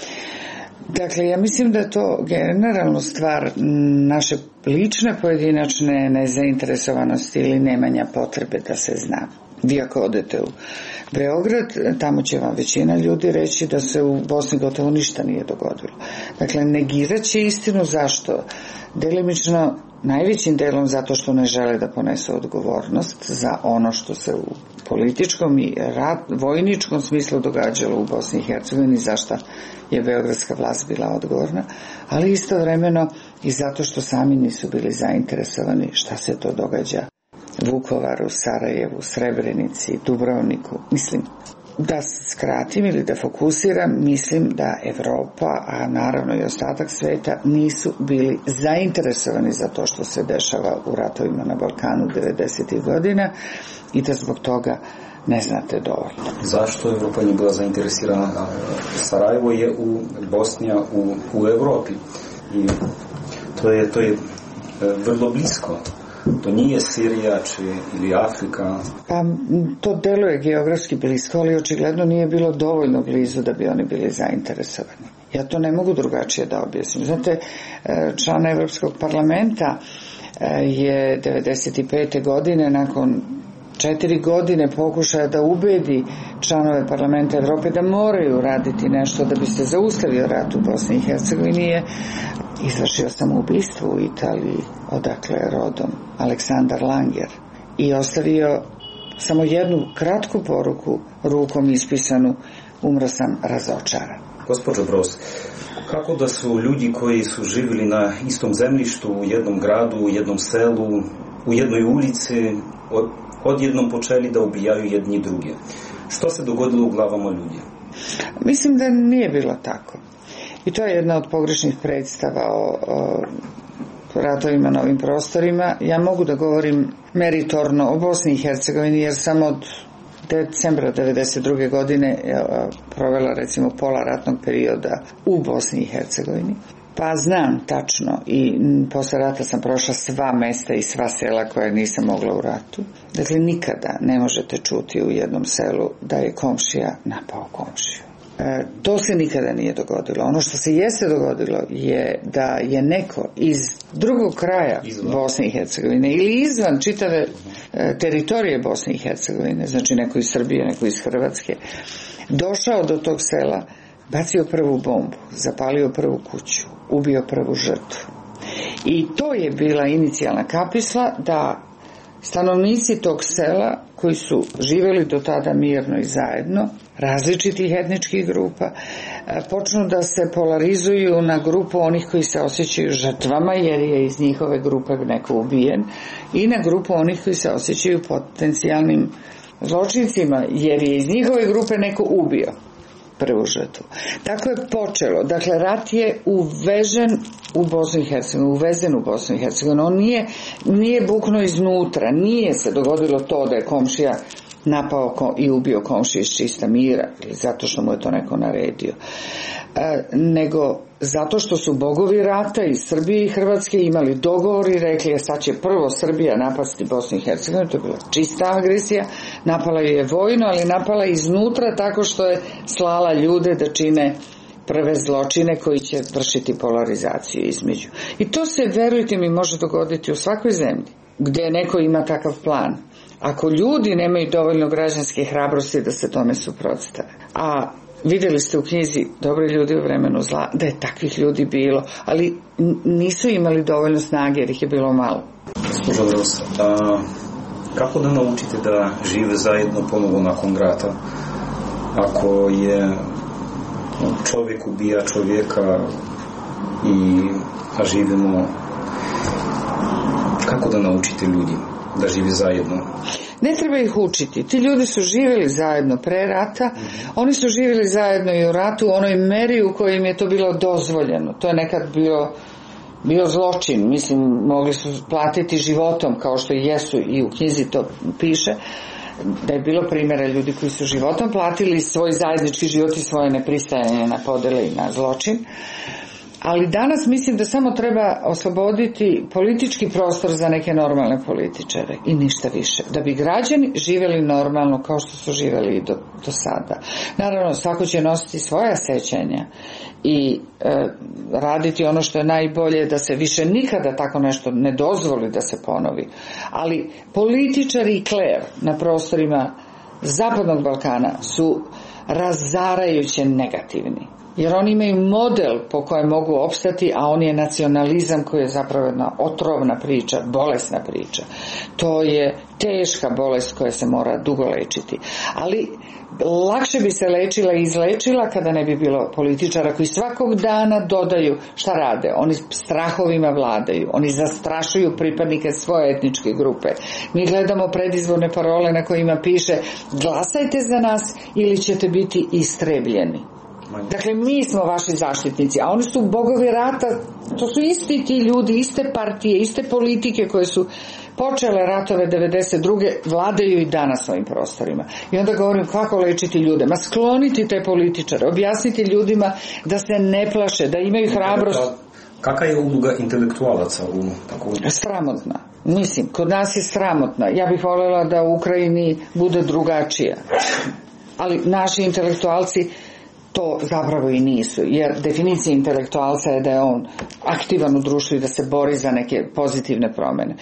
Dakle, ja mislim da je to generalno stvar naše lične pojedinačne nezainteresovanosti ili nemanja potrebe da se zna. Vi ako odete u Beograd, tamo će vam većina ljudi reći da se u Bosni gotovo ništa nije dogodilo. Dakle, negirat će istinu. Zašto? Delimično, najvećim delom zato što ne žele da ponesu odgovornost za ono što se u političkom i rat, vojničkom smislu događalo u Bosni i Hercegovini, zašto je beogradska vlast bila odgovorna, ali istovremeno i zato što sami nisu bili zainteresovani šta se to događa Vukovaru, Sarajevu, Srebrenici, Dubrovniku. Mislim, da skratim ili da fokusiram, mislim da Evropa, a naravno i ostatak sveta, nisu bili zainteresovani za to što se dešava u ratovima na Balkanu devedesetih godina i da zbog toga ne znate dovoljno. Zašto Evropa nije bila zainteresirana? Sarajevo je u Bosnija u, u Evropi i to je, to je vrlo blisko. To nije Sirija či, ili Afrika. Pa to deluje geografski blisko, ali očigledno nije bilo dovoljno blizu da bi oni bili zainteresovani. Ja to ne mogu drugačije da objasnim. Znate, član Evropskog parlamenta je devedeset pete godine nakon četiri godine pokušaja da ubedi članove parlamenta Evrope da moraju raditi nešto da bi se zaustavio rat u Bosni i Hercegovini, je izvršio samoubistvo u Italiji, odakle je rodom, Aleksandar Langer, i ostavio samo jednu kratku poruku rukom ispisanu: umro sam razočaran. Gospođo Broz, kako da su ljudi koji su živjeli na istom zemljištu, u jednom gradu, u jednom selu, u jednoj ulici, od, odjednom počeli da ubijaju jedni druge? Što se dogodilo u glavama ljudi? Mislim da nije bilo tako. I to je jedna od pogrešnih predstava o, o ratovima na ovim prostorima. Ja mogu da govorim meritorno o Bosni i Hercegovini, jer sam od decembra devedeset druge godine provela recimo pola ratnog perioda u Bosni i Hercegovini. Pa znam tačno i posle rata sam prošla sva mesta i sva sela koja nisam mogla u ratu. Dakle, nikada ne možete čuti u jednom selu da je komšija napao komšiju. E, to se nikada nije dogodilo. Ono što se jeste dogodilo je da je neko iz drugog kraja izvan Bosne i Hercegovine ili izvan čitave e, teritorije Bosne i Hercegovine, znači neko iz Srbije, neko iz Hrvatske, došao do tog sela, bacio prvu bombu, zapalio prvu kuću, ubio prvu žrtvu. I to je bila inicijalna kapisla da stanovnici tog sela, koji su živjeli do tada mirno i zajedno, različitih etničkih grupa, počnu da se polarizuju na grupu onih koji se osjećaju žrtvama, jer je iz njihove grupe neko ubijen, i na grupu onih koji se osjećaju potencijalnim zločincima, jer je iz njihove grupe neko ubio prvu žrtvu. Tako je počelo. Dakle, rat je uvežen u Bosnu i Hercegovinu, uvezen u Bosnu i Hercegovinu. On nije, nije buknuo iznutra, nije se dogodilo to da je komšija napao i ubio komšiju iz čista mira, ili zato što mu je to neko naredio, e, nego zato što su bogovi rata iz Srbije i Hrvatske imali dogovor i rekli je sad će prvo Srbija napasti Bosnu i Hercegovinu. To je bila čista agresija, napala je vojno, ali napala iznutra tako što je slala ljude da čine prve zločine koji će vršiti polarizaciju između. I to se, verujte mi, može dogoditi u svakoj zemlji gdje neko ima takav plan. Ako ljudi nemaju dovoljno građanske hrabrosti da se tome suprotstave. A vidjeli ste u knjizi Dobri ljudi u vremenu zla da je takvih ljudi bilo, ali nisu imali dovoljno snage jer ih je bilo malo. Gospođo Broz, a kako da naučite da žive zajedno ponovo nakon rata? Ako je čovjek ubija čovjeka i a živimo, kako da naučite ljudi da živi zajedno? Ne treba ih učiti. Ti ljudi su živjeli zajedno pre rata, mm-hmm. oni su živjeli zajedno i u ratu u onoj meri u kojoj im je to bilo dozvoljeno. To je nekad bio, bio zločin. Mislim, mogli su platiti životom, kao što i jesu, i u knjizi to piše, da je bilo primjera ljudi koji su životom platili svoj zajednički život i svoje nepristajanje na podele i na zločin. Ali danas mislim da samo treba osloboditi politički prostor za neke normalne političare i ništa više. Da bi građani živjeli normalno kao što su živjeli do, do sada. Naravno, svako će nositi svoja sećanja i e, raditi ono što je najbolje, da se više nikada tako nešto ne dozvoli da se ponovi. Ali političari i kler na prostorima Zapadnog Balkana su razarajuće negativni. Jer oni imaju model po kojem mogu opstati, a on je nacionalizam koji je zapravo jedna otrovna priča, bolesna priča. To je teška bolest koja se mora dugo lečiti. Ali lakše bi se lečila i izlečila kada ne bi bilo političara koji svakog dana dodaju šta rade. Oni strahovima vladaju, oni zastrašuju pripadnike svoje etničke grupe. Mi gledamo predizborne parole na kojima piše glasajte za nas ili ćete biti istrebljeni. Dakle, mi smo vaši zaštitnici, a oni su bogovi rata, to su isti ti ljudi, iste partije, iste politike koje su počele ratove devedeset druge vladaju i danas ovim prostorima. I onda govorim kako lečiti ljude, ma skloniti te političare, objasniti ljudima da se ne plaše, da imaju hrabrost. Kakva je uloga intelektualaca u takvom? Sramotna. Mislim, kod nas je sramotna. Ja bih voljela da u Ukrajini bude drugačija. Ali naši intelektualci to zapravo i nisu, jer definicija intelektualca je da je on aktivan u društvu i da se bori za neke pozitivne promjene.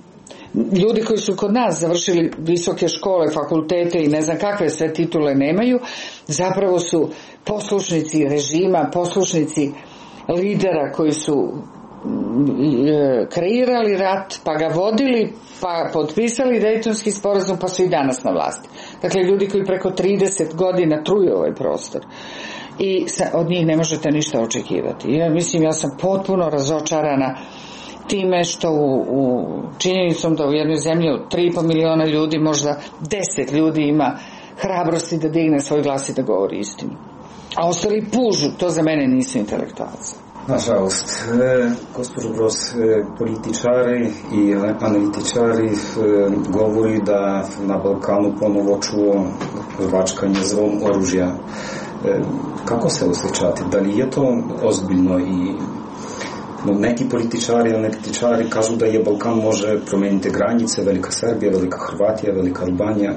Ljudi koji su kod nas završili visoke škole, fakultete i ne znam kakve sve titule nemaju, zapravo su poslušnici režima, poslušnici lidera koji su kreirali rat, pa ga vodili, pa potpisali Dejtonski sporazum, pa su i danas na vlasti. Dakle, ljudi koji preko trideset godina truju ovaj prostor. i od njih ne možete ništa očekivati. Ja mislim, ja sam potpuno razočarana time što u, u činjenicom da u jednoj zemlji od tri i po miliona ljudi možda deset ljudi ima hrabrosti da digne svoj glas i da govori istinu. A ostali pužu, to za mene nisu intelektualci. Nažalost, e, gospođo Broz, e, političari i analitičari e, govori da na Balkanu ponovo čuo vačkanje zvom oružja. E, kako se osjećate? Da li je to ozbiljno? I no, neki političari, analitičari kažu da je Balkan može promijeniti granice, Velika Srbija, Velika Hrvatija, Velika Albanija.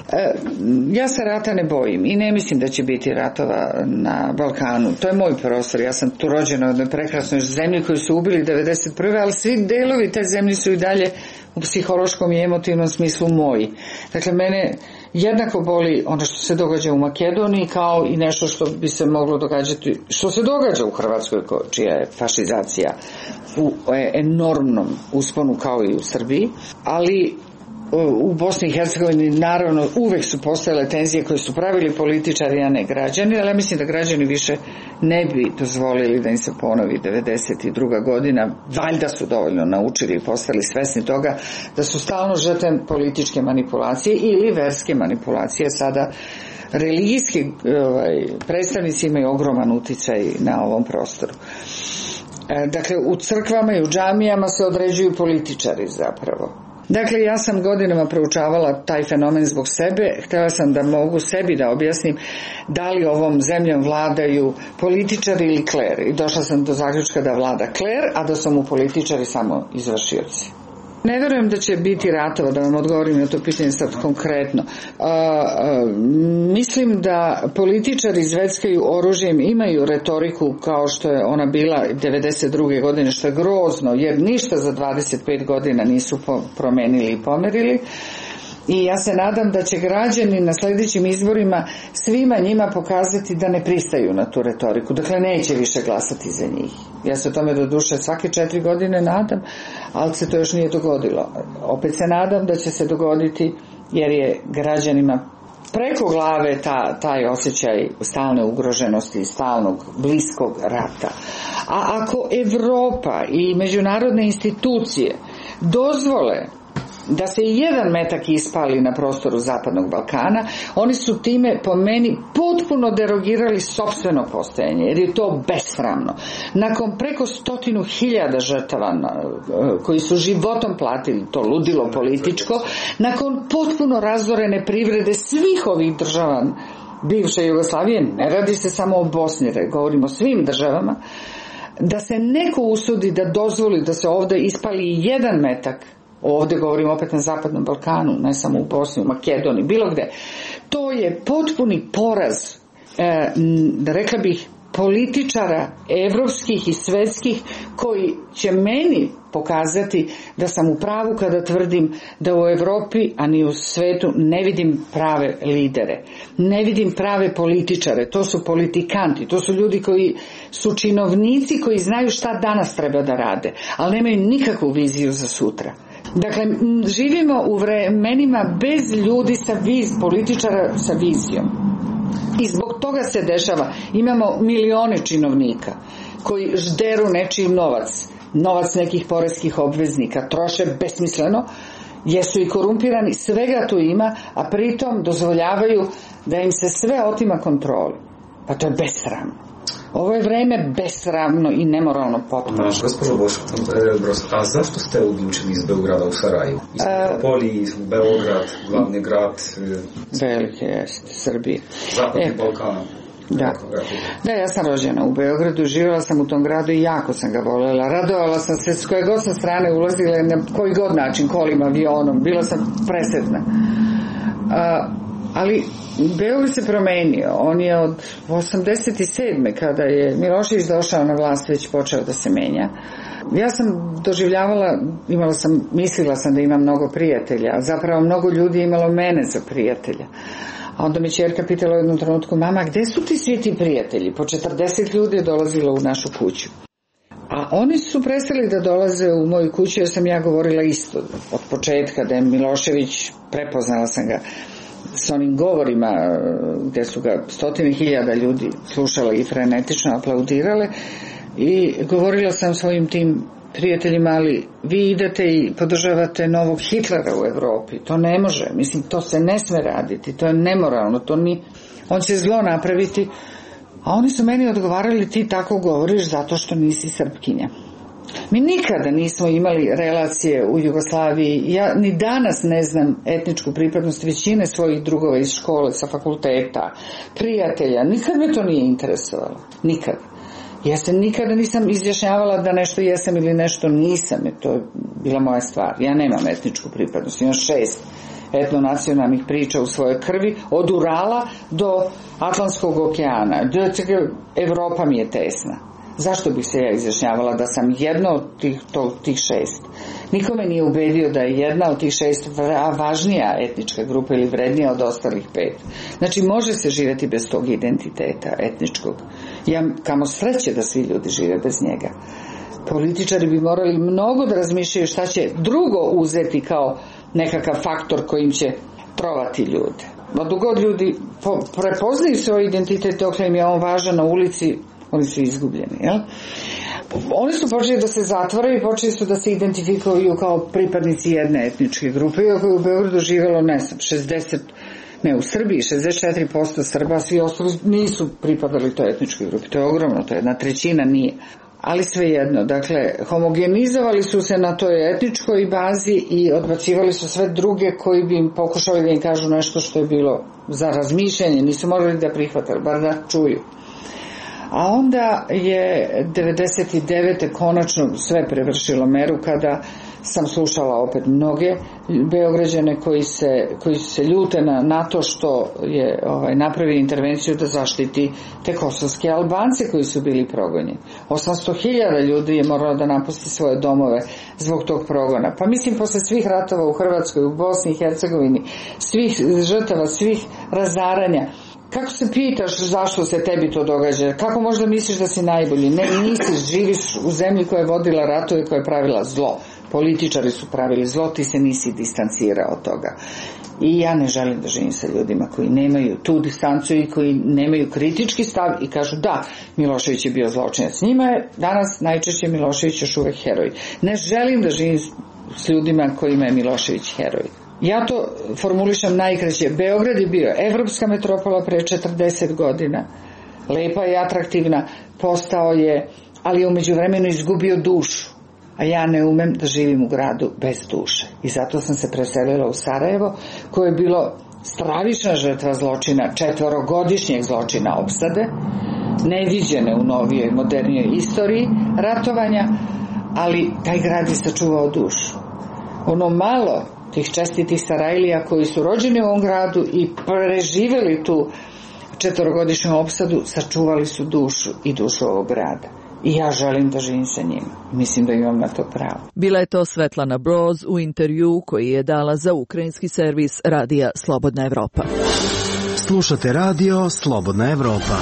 Ja se rata ne bojim i ne mislim da će biti ratova na Balkanu. To je moj prostor. Ja sam tu rođena u jednoj prekrasnoj zemlji koju su ubili devedeset prve ali svi delovi te zemlje su i dalje u psihološkom i emotivnom smislu moji. Dakle, mene jednako boli ono što se događa u Makedoniji kao i nešto što bi se moglo događati, što se događa u Hrvatskoj, čija je fašizacija u enormnom usponu kao i u Srbiji, ali u Bosni i Hercegovini naravno uvek su postojale tenzije koje su pravili političari, a ne građani, ali ja mislim da građani više ne bi dozvolili da im se ponovi devedeset druga godina. Valjda su dovoljno naučili i postali svesni toga da su stalno žrtve političke manipulacije ili verske manipulacije. Sada religijski ovaj, predstavnici imaju ogroman uticaj na ovom prostoru. Dakle, u crkvama i u džamijama se određuju političari zapravo. Dakle, ja sam godinama proučavala taj fenomen zbog sebe, htjela sam da mogu sebi da objasnim da li ovom zemljom vladaju političari ili kler. I došla sam do zaključka da vlada kler, a da su mu političari samo izvršioci. Ne vjerujem da će biti ratova, da vam odgovorim na to pitanje sad konkretno. A, a, mislim da političari zveckaju oružjem, imaju retoriku kao što je ona bila devedeset druge godine, što je grozno, jer ništa za dvadeset pet godina nisu promenili i pomerili. I ja se nadam da će građani na sljedećim izborima svima njima pokazati da ne pristaju na tu retoriku. Dakle, neće više glasati za njih. Ja se tome do duše svake četiri godine nadam, ali se to još nije dogodilo. Opet se nadam da će se dogoditi jer je građanima preko glave ta, taj osjećaj stalne ugroženosti i stalnog bliskog rata. A ako Evropa i međunarodne institucije dozvole da se i jedan metak ispali na prostoru Zapadnog Balkana, oni su time po meni potpuno derogirali sopstveno postojanje, jer je to besramno. Nakon preko stotinu hiljada žrtava koji su životom platili to ludilo političko, nakon potpuno razorene privrede svih ovih država bivše Jugoslavije, ne radi se samo o Bosni, govorimo o svim državama, da se neko usudi da dozvoli da se ovdje ispali jedan metak. Ovdje govorim opet na Zapadnom Balkanu, ne samo u Bosni, u Makedoniji, bilo gde. To je potpuni poraz, e, rekla bih, političara evropskih i svetskih koji će meni pokazati da sam u pravu kada tvrdim da u Evropi, a ni u svetu, ne vidim prave lidere. Ne vidim prave političare, to su politikanti, to su ljudi koji su činovnici koji znaju šta danas treba da rade, ali nemaju nikakvu viziju za sutra. Dakle, živimo u vremenima bez ljudi sa viz, političara sa vizijom. I zbog toga se dešava. Imamo milione činovnika koji žderu nečiji novac, novac nekih poreskih obveznika, troše besmisleno, jesu i korumpirani, svega tu ima, a pritom dozvoljavaju da im se sve otima kontrolu. Pa to je besramno. Ovo je vreme besramno i nemoralno potpuno. Gospođo Broz, a zašto ste odlučili iz Beograda u Sarajevu? Iz Metropoliji, Beograd, glavni grad. Velike jeste, Srbije. Zapadni e, Balkan. Da. da, ja sam rođena u Beogradu, živjela sam u tom gradu i jako sam ga voljela. Radovala sam se s koje god sam strane ulazila, na koji god način, kolima, avionom, bila sam presretna. A, ali Beograd se promenio. On je od osamdeset sedme kada je Milošević došao na vlast već počeo da se menja. Ja sam doživljavala, imala sam, mislila sam da imam mnogo prijatelja, a zapravo mnogo ljudi je imalo mene za prijatelja. A onda mi ćerka pitala u jednom trenutku, mama, gde su ti svi ti prijatelji? Po četrdeset ljudi je dolazilo u našu kuću. A oni su prestali da dolaze u moju kuću jer sam ja govorila isto od početka da je Milošević, prepoznala sam ga, s onim govorima gdje su ga stotine hiljada ljudi slušali i frenetično aplaudirale, i govorila sam svojim tim prijateljima, ali vi idete i podržavate novog Hitlera u Europi, to ne može, mislim, to se ne sme raditi, to je nemoralno, to ni, on će zlo napraviti. A oni su meni odgovarali, ti tako govoriš zato što nisi Srpkinja. Mi nikada nismo imali relacije u Jugoslaviji, ja ni danas ne znam etničku pripadnost većine svojih drugova iz škole, sa fakulteta, prijatelja, nikad me to nije interesovalo, nikad. Ja se nikada nisam izjašnjavala da nešto jesam ili nešto nisam, to je bila moja stvar. Ja nemam etničku pripadnost, imam šest etnonacionalnih priča u svojoj krvi, od Urala do Atlantskog okeana. Evropa mi je tesna. Zašto bih se ja izjašnjavala da sam jedna od tih, to, tih šest? Nikome nije ubedio da je jedna od tih šest važnija etnička grupa ili vrednija od ostalih pet. Znači, može se živjeti bez tog identiteta etničkog. Ja, kamo sreće da svi ljudi žive bez njega. Političari bi morali mnogo da razmišljaju šta će drugo uzeti kao nekakav faktor kojim će trovati ljude. Dok god ljudi prepoznaju svoj identitet, dok im je on važan na ulici, oni su izgubljeni, jel? Oni su počeli da se zatvaraju i počeli su da se identifikuju kao pripadnici jedne etničke grupe, iako je u Beogradu živjelo, ne znam, šezdeset, ne, u Srbiji šezdeset četiri posto Srba, svi ostali nisu pripadali toj etničkoj grupi, to je ogromno, to je jedna trećina nije. Ali svejedno, dakle, homogenizovali su se na toj etničkoj bazi i odbacivali su sve druge koji bi im pokušali da im kažu nešto što je bilo za razmišljanje, nisu morali da prihvate, bar da čuju. A onda je devedeset devete konačno sve prevršilo meru kada sam slušala opet mnoge Beograđane koji se, koji se ljute na, na to što je ovaj, napravio intervenciju da zaštiti te kosovske Albance koji su bili progonjeni. osamsto hiljada ljudi je moralo da napusti svoje domove zbog tog progona. Pa mislim, posle svih ratova u Hrvatskoj, u Bosni i Hercegovini, svih žrtava, svih razaranja, kako se pitaš zašto se tebi to događa? Kako možda misliš da si najbolji? Ne, nisi, živiš u zemlji koja je vodila ratove, koja je pravila zlo. Političari su pravili zlo, ti se nisi distancirao od toga. I ja ne želim da živim sa ljudima koji nemaju tu distancu i koji nemaju kritički stav i kažu da, Milošević je bio zločinac. Njima je danas najčešće Milošević još uvek heroj. Ne želim da živim s ljudima kojima je Milošević heroj. Ja to formulišem najkraće. Beograd je bio evropska metropola pre četrdeset godina. Lepa i atraktivna. Postao je, ali je u međuvremenu izgubio dušu. A ja ne umem da živim u gradu bez duše. I zato sam se preselila u Sarajevo, koje je bilo stravična žrtva zločina, četvorogodišnjeg zločina opsade, neviđene u novijoj, modernijoj istoriji ratovanja, ali taj grad je sačuvao dušu. Ono malo tih čestitih Sarajlija koji su rođeni u ovom gradu i preživjeli tu četvorogodišnju opsadu, sačuvali su dušu i dušu ovog grada. I ja želim da živim sa njima. Mislim da imam na to pravo. Bila je to Svetlana Broz u intervju koji je dala za ukrajinski servis radija Slobodna Evropa. Slušate radio Slobodna Evropa.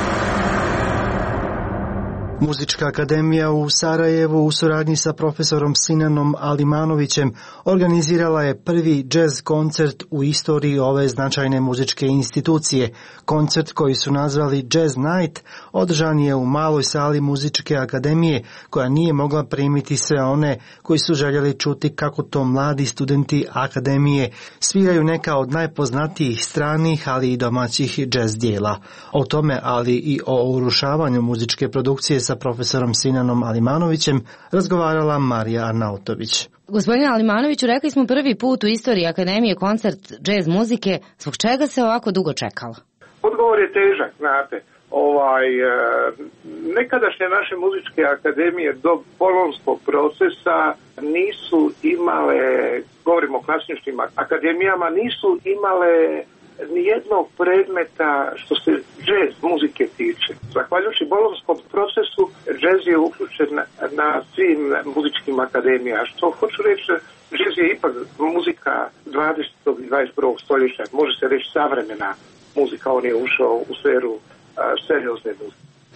Muzička akademija u Sarajevu u suradnji sa profesorom Sinanom Alimanovićem organizirala je prvi džez koncert u istoriji ove značajne muzičke institucije. Koncert koji su nazvali Jazz Night održan je u maloj sali muzičke akademije koja nije mogla primiti sve one koji su željeli čuti kako to mladi studenti akademije sviraju neka od najpoznatijih stranih ali i domaćih džez dijela. O tome, ali i o urušavanju muzičke produkcije sa profesorom Sinanom Alimanovićem razgovarala Marija Arnautović. Gospodine Alimanoviću, rekli smo prvi put u istoriji Akademije koncert džez muzike. Zbog čega se ovako dugo čekalo? Odgovor je težak, znate. Ovaj, nekadašnje naše muzičke akademije do bolonskog procesa nisu imale, govorimo o klasičnim akademijama, nisu imale nijednog predmeta što se džez muzike tiče. Zahvaljujući bolonskom procesu, džez je uključen na, na svim muzičkim akademijama. Što hoću reći, džez je ipak muzika dvadesetog i dvadeset prvog stoljeća, može se reći savremena muzika, on je ušao u sferu a, seriozne muzike.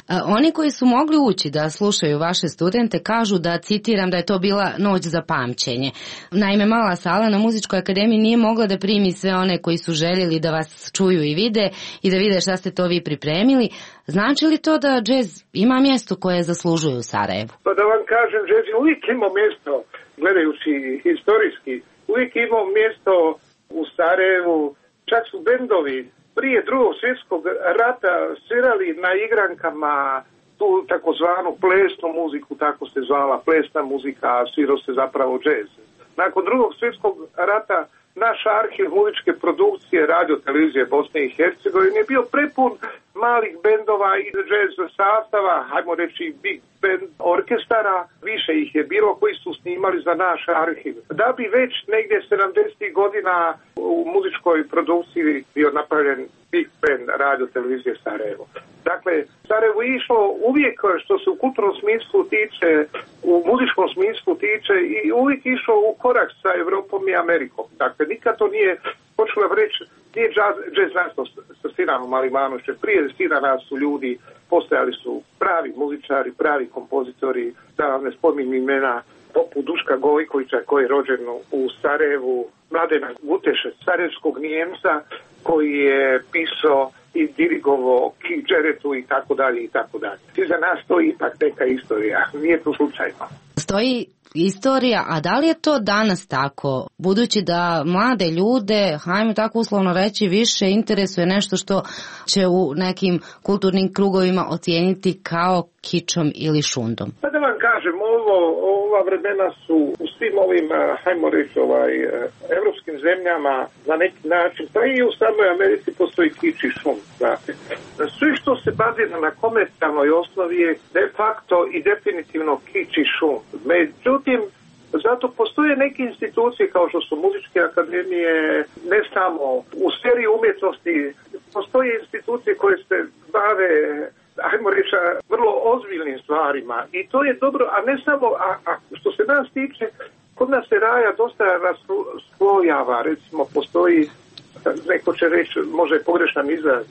Oni koji su mogli ući da slušaju vaše studente kažu da, citiram, da je to bila noć za pamćenje. Naime, mala sala na Muzičkoj akademiji nije mogla da primi sve one koji su željeli da vas čuju i vide i da vide šta ste to vi pripremili. Znači li to da džez ima mjesto koje zaslužuje u Sarajevu? Pa da vam kažem, džez je uvijek imao mjesto, gledajući historijski, uvijek imao mjesto u Sarajevu. Čak su bendovi prije drugog svjetskog rata svirali na igrankama tu takozvanu plesnu muziku, tako se zvala plesna muzika, a svirao se zapravo džez. Nakon drugog svjetskog rata naš arhiv muzičke produkcije radio televizije Bosne i Hercegovine je bio prepun malih bendova i džez sastava, hajmo reći big band orkestara, više ih je bilo koji su snimali za naš arhiv. Da bi već negdje sedamdesetih godina u muzičkoj produkciji bio napravljen big band radio televizije Sarajevo. Dakle, Sarajevo je išlo uvijek što se u kulturnom smislu tiče, u muzičkom smislu tiče i uvijek išlo u korak sa Europom i Amerikom. Dakle, nikad to nije, počelo reći, nije džez nastao sa Sinanom Alimanovićem. Prije Sinana su ljudi, postojali su pravi muzičari, pravi kompozitori, da vam ne spominjem imena, poput Duška Gojkovića koji je rođen u Sarajevu, Mladena Guteša, sarajevskog Nijemca koji je pisao i dirigovao Kidžeretu i tako dalje i tako dalje. I za nas to ipak neka istorija, nije to slučajno. Stoji istorija, a da li je to danas tako? Budući da mlade ljude, hajmo tako uslovno reći, više interesuje nešto što će u nekim kulturnim krugovima ocijeniti kao kičom ili šundom. Pa da vam kažem, ovo, ova vremena su u svim ovim, hajmo reći, ovaj, evropskim zemljama na neki način, pa i u samoj Americi postoji kič i šund, znate. Sve što se bazira na komercijalnoj osnovi je de facto i definitivno kič i šund. Međutim, zato postoje neke institucije kao što su muzičke akademije, ne samo u sferi umjetnosti, postoje institucije koje se bave, ajmo reći, vrlo ozbiljnim stvarima i to je dobro, a ne samo, a, a što se nas tiče, kod nas se raja dosta raslojava, recimo postoji, neko će reći, može pogrešan izraz,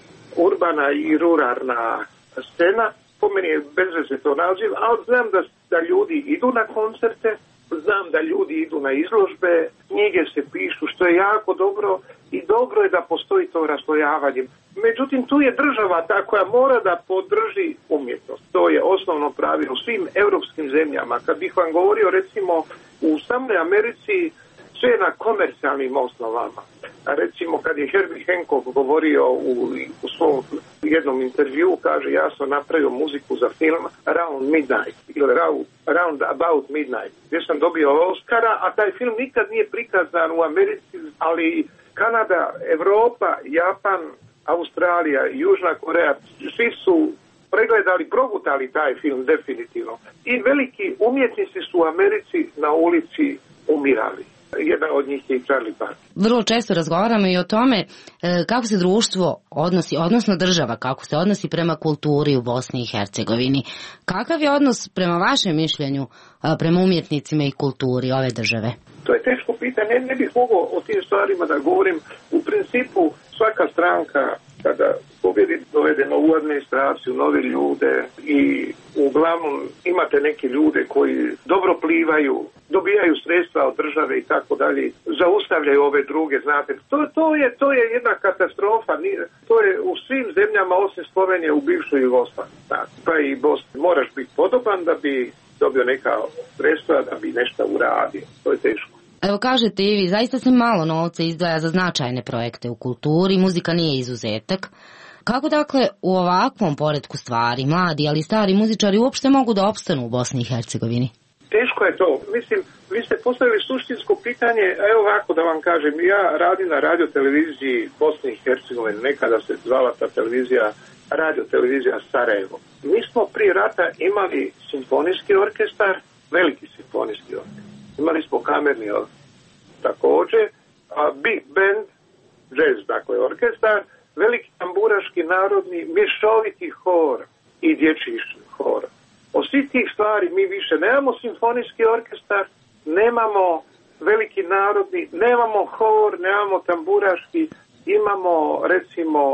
urbana i ruralna scena, po meni je bez veze to naziv, ali znam da, da ljudi idu na koncerte, znam da ljudi idu na izložbe, knjige se pišu, što je jako dobro i dobro je da postoji to raslojavanje. Međutim, tu je država ta koja mora da podrži umjetnost. To je osnovno pravilo u svim europskim zemljama. Kad bih vam govorio, recimo, u samoj Americi sve na komercijalnim osnovama. A recimo, kad je Herbie Hancock govorio u, u svom jednom intervju, kaže, ja sam napravio muziku za film Around Midnight, ili Round About Midnight, gdje sam dobio Oscara, a taj film nikad nije prikazan u Americi, ali Kanada, Evropa, Japan, Australija i Južna Koreja, svi su pregledali, progutali taj film definitivno. I veliki umjetnici su u Americi na ulici umirali. Jedan od njih je Charlie Parker. Vrlo često razgovaramo i o tome e, kako se društvo odnosi, odnosno država, kako se odnosi prema kulturi u Bosni i Hercegovini. Kakav je odnos prema vašem mišljenju e, prema umjetnicima i kulturi ove države? To je teško pitanje, ne, ne bih mogao o tim stvarima da govorim. U principu svaka stranka kada pobjedi dovede novu administraciju, nove ljude i uglavnom imate neke ljude koji dobro plivaju, dobijaju sredstva od države i tako dalje, zaustavljaju ove druge, znate. To, to, je, to je jedna katastrofa, to je u svim zemljama osim Slovenije u bivšoj Jugoslaviji. Pa i Bosni. Moraš biti podoban da bi dobio neka sredstva, da bi nešto uradio. To je teško. Evo kažete i vi, zaista se malo novca izdvaja za značajne projekte u kulturi, muzika nije izuzetak. Kako dakle u ovakvom poretku stvari mladi, ali i stari muzičari uopšte mogu da opstanu u Bosni i Hercegovini? Teško je to. Mislim, vi ste postavili suštinsko pitanje, evo ovako da vam kažem, ja radim na radio televiziji Bosne i Hercegovine, nekada se zvala ta televizija radio televizija Sarajevo. Mi smo prije rata imali simfonijski orkestar, veliki simfonijski orkestar. Imali smo kamerni orkestar također, a big band, jazz, dakle orkestar, veliki tamburaški narodni mješoviti hor i dječji hor. Od svih tih stvari mi više nemamo simfonijski orkestar, nemamo veliki narodni, nemamo hor, nemamo tamburaški, imamo recimo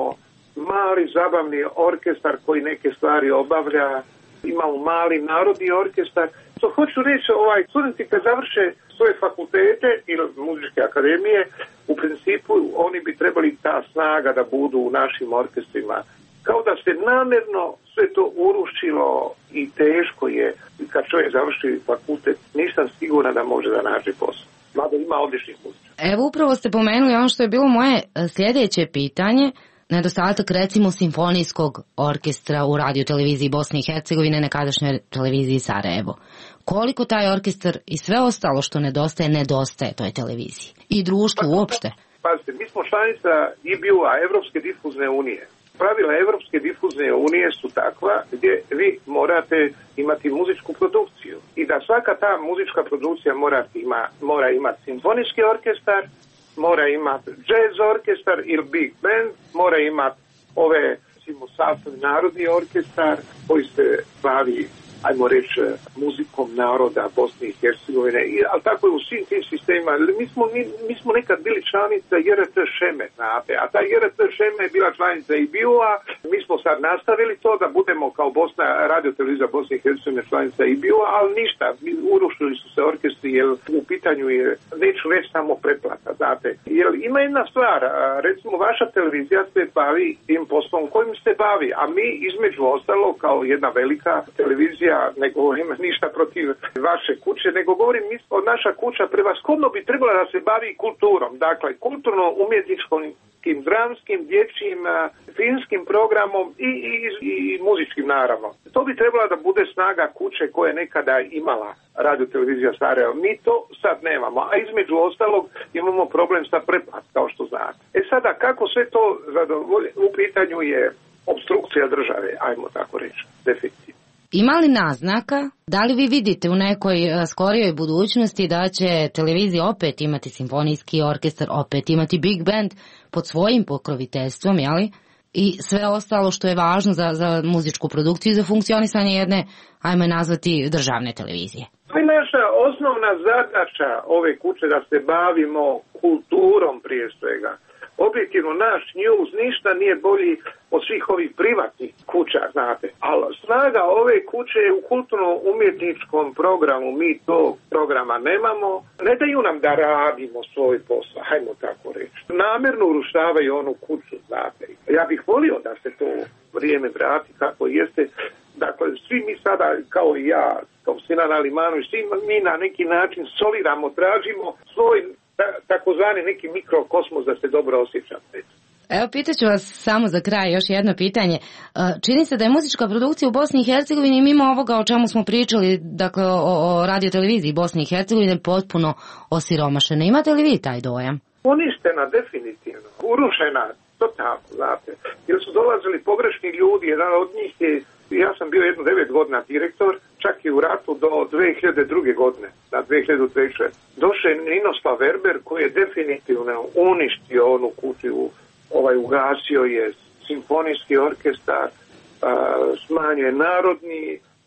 mali zabavni orkestar koji neke stvari obavlja, imamo mali narodni orkestar. To hoću reći, ovaj, studenti kad završe svoje fakultete ili muzičke akademije, u principu oni bi trebali ta snaga da budu u našim orkestrima. Kao da se namjerno sve to urušilo i teško je, kad čovjek završi fakultet, nisam siguran da može da nađe posao. Mada ima odličnih muzičara. Evo upravo ste pomenuli ono što je bilo moje sljedeće pitanje, nedostatak recimo simfonijskog orkestra u radio televiziji Bosne i Hercegovine, nekadašnjoj televiziji Sarajevo. Koliko taj orkestar i sve ostalo što nedostaje, nedostaje toj televiziji i društvu uopšte? Pazite, mi smo članica E B U-a, Evropske difuzne unije. Pravila Evropske difuzne unije su takva gdje vi morate imati muzičku produkciju i da svaka ta muzička produkcija mora, ima, mora imati simfonijski orkestar, mora imati jazz orkestar ili big band, mora imati ove sastavni narodni orkestar koji se bavi, ajmo reći, muzikom naroda Bosne i Hercegovine, I, ali tako je u svim tim sistemima. Mi smo, mi, mi smo nekad bili članica J R T Šeme, znate, a ta J R T Šeme je bila članica E B U-a, mi smo sad nastavili to da budemo kao Bosna, radio televizija Bosne i Hercegovine članica E B U-a, ali ništa, urušili su se orkestri, jer u pitanju je, neću reći samo pretplata, znate. Jer ima jedna stvar, recimo vaša televizija se bavi tim poslom kojim se bavi, a mi između ostalo kao jedna velika televizija, ne govorim ništa protiv vaše kuće, nego govorim od naša kuća prevashodno bi trebala da se bavi kulturom, dakle kulturno-umjetničkom, dramskim, dječjim, filmskim programom i, i, i muzičkim naravno. To bi trebala da bude snaga kuće koja je nekada imala radio televizija Sarajevo. Mi to sad nemamo, a između ostalog imamo problem sa pretplatom, kao što znate. E sada, kako sve to zadovolje, u pitanju je opstrukcija države, ajmo tako reći, definitivno. Ima li naznaka, da li vi vidite u nekoj skorijoj budućnosti da će televizija opet imati simfonijski orkestar, opet imati big band pod svojim pokroviteljstvom, jeli? I sve ostalo što je važno za, za muzičku produkciju i za funkcionisanje jedne, ajmo nazvati, državne televizije? To je naša osnovna zadaća ove kuće da se bavimo kulturom prije svega. Objektivno naš news ništa nije bolji od svih ovih privatnih kuća, znate. Ali snaga ove kuće je u kulturno-umjetničkom programu, mi to programa nemamo. Ne daju nam da radimo svoj posao, hajmo tako reći. Namjerno urušavaju onu kuću, znate. Ja bih volio da se to vrijeme vrati kako jeste. Dakle, svi mi sada, kao i ja, kao Sinan Alimanović, svi mi na neki način soliramo, tražimo svoj takozvani neki mikrokosmos da se dobro osjećate. Evo, pitaću vas samo za kraj još jedno pitanje. Čini se da je muzička produkcija u Bosni i Hercegovini mimo ovoga o čemu smo pričali, dakle o, o radioteleviziji Bosne i Hercegovine, potpuno osiromašena. Imate li vi taj dojam? Uništena definitivno, urušena totalno, znate, jer su dolazili pogrešni ljudi, jedan od njih je, ja sam bio jedno devet godina direktor, čak i u ratu do dve hiljade druge godine, na dve hiljade treće. Došao je Ninoslav Verber koji je definitivno uništio onu kuću, ovaj, ugasio je simfonijski orkestar, smanjio je narodni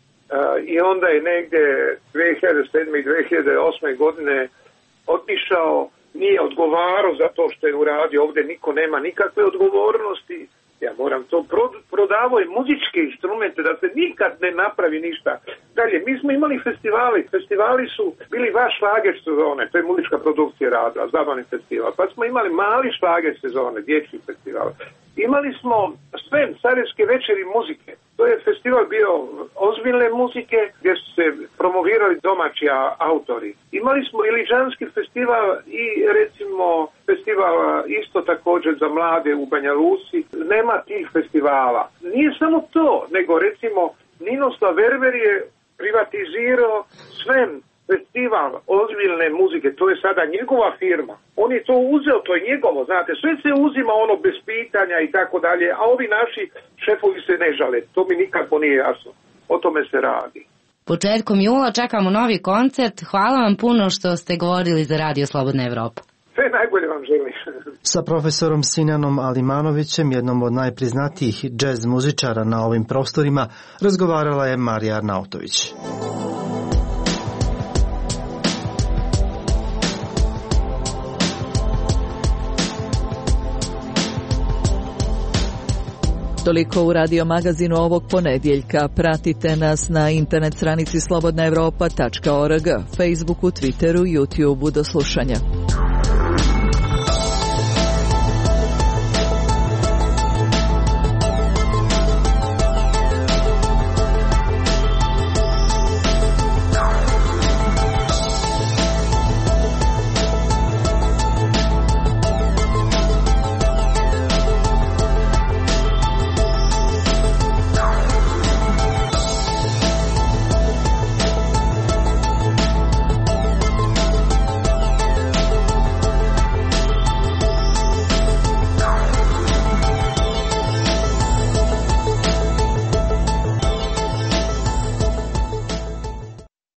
i onda je negdje dve hiljade sedme i dve hiljade osme godine otišao, nije odgovarao za to što je uradio, ovdje niko nema nikakve odgovornosti. Ja moram to, prodavao je muzičke instrumente da se nikad ne napravi ništa. Dalje, mi smo imali festivali, festivali su bili vaš šlager sezone, to je muzička produkcija radila, zabavni festival, pa smo imali mali šlager sezone, dječji festival. Imali smo sve Sarajevske večeri muzike, to je festival bio ozbiljne muzike gdje su se promovirali domaći autori. Imali smo Iliđanski festival i recimo festival isto također za mlade u Banja Luci. Nema tih festivala. Nije samo to, nego recimo Ninoslav Verber je privatizirao sve festival ozbiljne muzike, to je sada njegova firma. On je to uzeo, to je njegovo, znate, sve se uzima ono bez pitanja i tako dalje, a ovi naši šefovi se ne žale. To mi nikako nije jasno. O tome se radi. Početkom jula čekamo novi koncert. Hvala vam puno što ste govorili za Radio Slobodna Evropa. Sve najbolje vam želim. Sa profesorom Sinanom Alimanovićem, jednom od najpriznatijih džez muzičara na ovim prostorima, razgovarala je Marija Arnautović. Toliko u Radio magazinu ovog ponedjeljka. Pratite nas na internet stranici slobodna evropa tačka org, Facebooku, Twitteru, YouTubeu. Do slušanja.